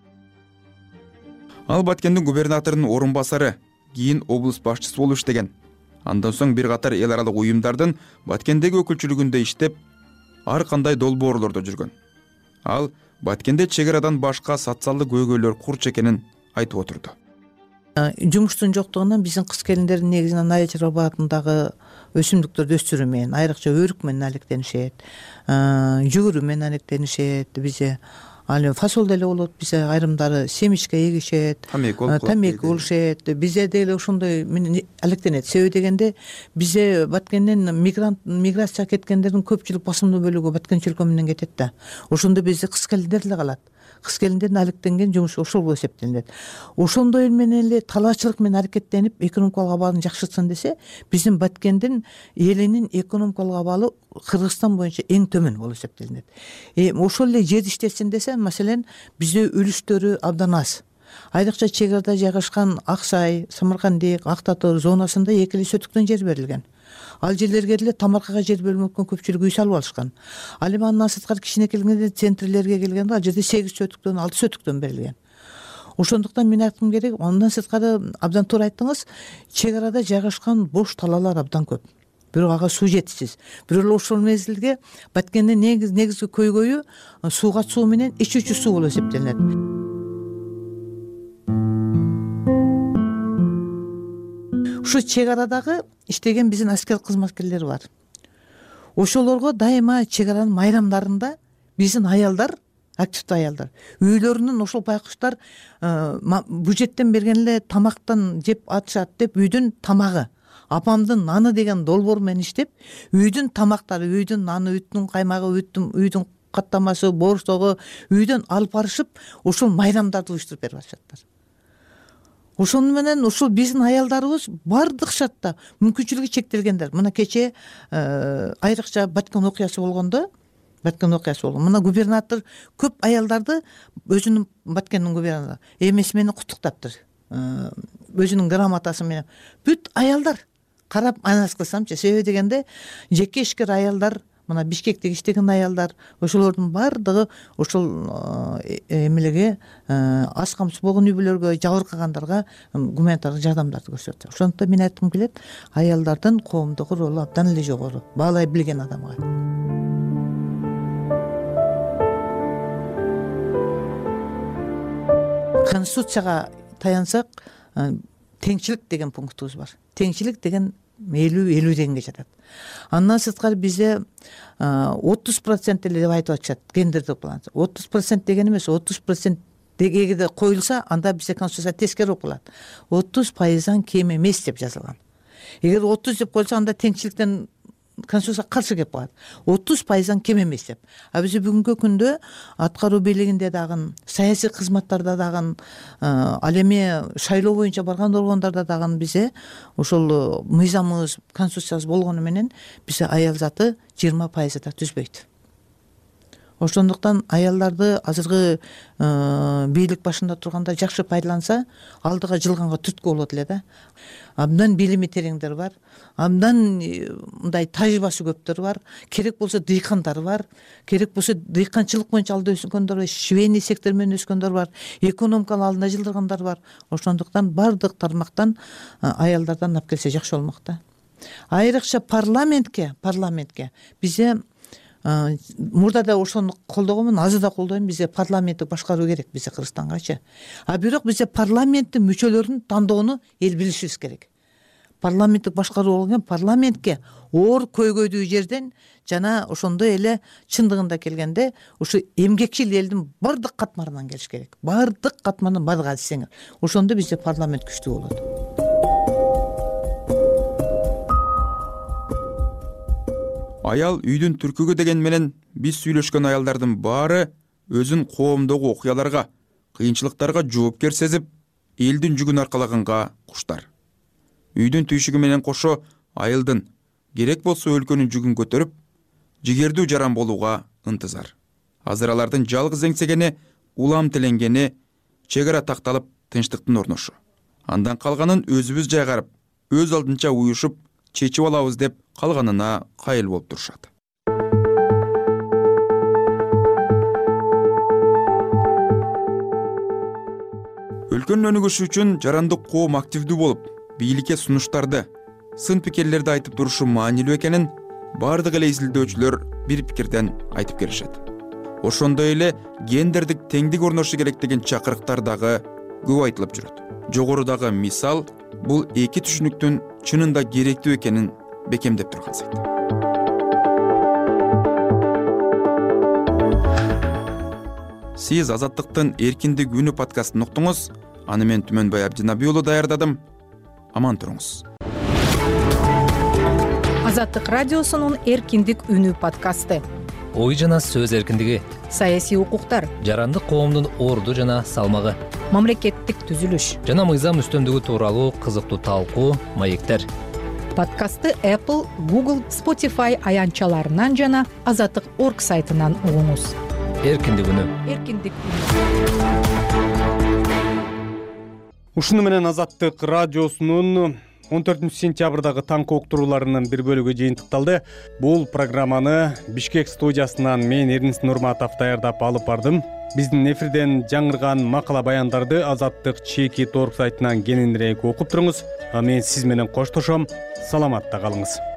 Ал Баткендин губернаторунун орун басары, кийин облус башчысы болуп иштеген. Андан соң бир катар эл аралык уюмдардын Баткендеги өкүлчүлүгүндө иштеп, ар кандай долбоорлордо жүргөн. Ал Баткенде чек арадан башка социалдык көйгөйлөр курч экенин айтып отурду. Жумуштун жоктугунан биздин кыз келиндердин негизинен айыл чарбаатындагы өсүмдүктөрдү өстүрүү менен, айрыкча өрүк менен алектенишет, жүгүрүү менен алектенишет. Бизде ал фасол деле болот, бизе айрымдары семечке эгишет, тамеки болушет. Бизе деле ошондой алектенет. Себеби дегенде бизе Баткенден миграция кеткендердин көпчүлүк басымдуу бөлүгү Баткен чөлкө менен кетет да. Ошондо бизде кыз келиндер эле калат. Кыз келиндердин алектенген жумушу ошол болуп эсептелинет. Ошондой менен эле талаачылык менен аракеттенип экономикалык абалын жакшыртсын десе, биздин Баткендин элинин экономикалык абалы Кыргызстан боюнча эң төмөн болуп эсептелинет. Ошол эле жерди иштетсин десе, маселен, бизде үлүстөрү абдан аз. Айрыкча чек арада жайгашкан Аксай, Самаркандик, Ак Татыр зонасында экили сөтүктөн жер берилген. Ал жерлерге деле тамаркага жер бөлүнүп өткөн көпчүлүк үй салып алышкан. Ал эми андан сырткары кичине келгенде центрлерге келгенде ал жерде 8 сөтүктөн 6 сөтүктөн берилген. Ошондуктан мен айткым керек, андан сырткары абдан туура айттыңыз, чек арада жайгашкан бош талаалар абдан көп. Бирок ага суу жетишсиз. Бирок эле ошол мезгилге Баткендин негизги көйгөйү сууга суу менен ичүүчү суу болуп эсептелинет. Ушу чек арадагы иштеген биздин аскер кызматкерлер бар. Ошолорго дайыма чек аранын майрамдарында биздин аялдар, активдүү аялдар, үйлөрүнүн ошол байкуштар бюджеттен берген эле тамактан жеп атышат деп үйдүн тамагы, апамдын наны деген долбоор менен иштеп, үйдүн тамактары, үйдүн наны, үйдүн каймагы, үйдүн каттамасы, борштогу үйдөн алып барышып, ошол майрамдарды уюштуруп берип атышаттар. Ошону менен ушул биздин аялдарыбыз бардык шартта мүмкүнчүлүгү чектелгендер. Мына кече айрыкча Баткен окуясы болгондо, мына губернатор көп аялдарды өзүнүн Баткендин губернатору эмеси менен куттуктаптыр. Өзүнүн грамотасы менен. Бүт аялдар карап анализ кылсамчы, себеби дегенде жеке ишкер аялдар, мына Бишкекте иштеген аялдар, ошолордун бардыгы ошол эмелеге аз камсыз болгон үй бүлөлөргө, жабыркагандарга гуманитардык жардамдарды көрсөтөт. Ошондуктан мен айткым келет, аялдардын коомдогу ролу абдан эле жогору, баалай билген адамга. Конституцияга таянсак, теңчилик деген пунктубуз бар. Теңчилик деген 50 дегенге жатат. Андан сырткары бизде 30% эле деп айтып атышат гендердик баланс. 30% деген эмес, 30% дегенде коюлса, анда бизде конституция тескери болуп калат. 30%дан кем эмес деп жазылган. Эгер 30 деп коюлса, анда теңчиликтен конституция каршы келип калат. 30%дан кем эмес деп. А биз бүгүнкү күндө аткаруу бийлигинде дагы, саясий кызматтарда дагы, ал эми шайлоо боюнча барган органдарда дагы бизе ошол мыйзамыбыз, конституциябыз болгону менен бизде аял заты 20% да түзбөйт. Ошондуктан аялдарды азыркы бийлик башында турганда жакшы пайдаланса, алдыга жылганга түрткү болот эле да. Абдан билими тереңдер бар, абдан мындай тажрыйбасы көптөр бар, керек болсо дыйкандар бар, керек болсо дыйканчылык боюнча алда өскөндөр бар, швейный сектор менен өскөндөр бар, экономикалык алдына жылдыргандар бар. Ошондуктан бардык тармактан аялдардан алып келсе жакшы болмок да. Айрыкча парламентке бизде мурда да ошону колдогонмун, азыр да колдойм, бизде парламенттик башкаруу керек бизде Кыргызстангачы. А бирок бизде парламенттин мүчөлөрүнүн тандоону эл билишибиз керек. Парламенттик башкаруу болгон парламентке оор көйгөйдүү жерден жана ошондой эле чындыгында келгенде ушу эмгекчил элдин бардык катмарынан келиш керек. Бардык катманын бардыгы атсеңер. Ошондо бизде парламент күчтүү болот. Аял үйдүн түркүгү деген менен биз сүйлөшкөн аялдардын баары өзүн коомдогу окуяларга, кыйынчылыктарга жоопкер сезип, элдин жүгүн аркалаганга куштар. Үйдүн түйшүгү менен кошо айылдын, керек болсо өлкөнүн жүгүн көтөрүп, жигердүү жаран болууга ынтызар. Азыр алардын жалгыз эңсегени, улам тиленгени чек ара такталып, тынчтыктын орношу. Андан калганын өзүбүз жайгарып, өз алдынча уюшуп, чечип алабыз деп калганына кайыл болуп турушат. Өлкөнүн өнүгүшү үчүн жарандык коом активдүү болуп, бийликке сунуштарды, сын пикирлерди айтып турушу маанилүү экенин бардык эле изилдөөчүлөр бир пикирден айтып келишет. Ошондой эле гендердик теңдик орношу керек деген чакырыктар дагы көп айтылып жүрөт. Жогорудагы мисал бул эки түшүнүктүн чынында керектүү экенин бекемдеп турган сайт. сиз Азаттыктын эркиндик үнү подкастын уктуңуз. Аны мен Түмөнбай Абдинабий уулу даярдадым. Аман туруңуз. Азаттык радиосунун эркиндик үнү подкасты. Ой жана сөз эркиндиги, Саясий укуктар, жарандык коомдун орду жана салмагы, мамлекеттик түзүлүш жана мыйзам үстөмдүгү тууралуу кызыктуу талкуу, маектер. Подкастты Apple, Google, Spotify аянтчаларынан жана Азаттык.org сайтынан угуңуз. Эркиндик үнү. Эркиндик үнү. Ушуну менен Азаттык радиосунун 14 сентябрдагы таңкы уктурууларынын бир бөлүгү жыйынтыкталды. Бул программаны Бишкек студиясынан мен Эрнис Нурматов даярдап алып бардым. Биздин эфирден жаңырган макала баяндарды Азаттык.org сайтынан кененирээк окуп туруңуз. Мен сиз менен коштошом. Саламатта калыңыз.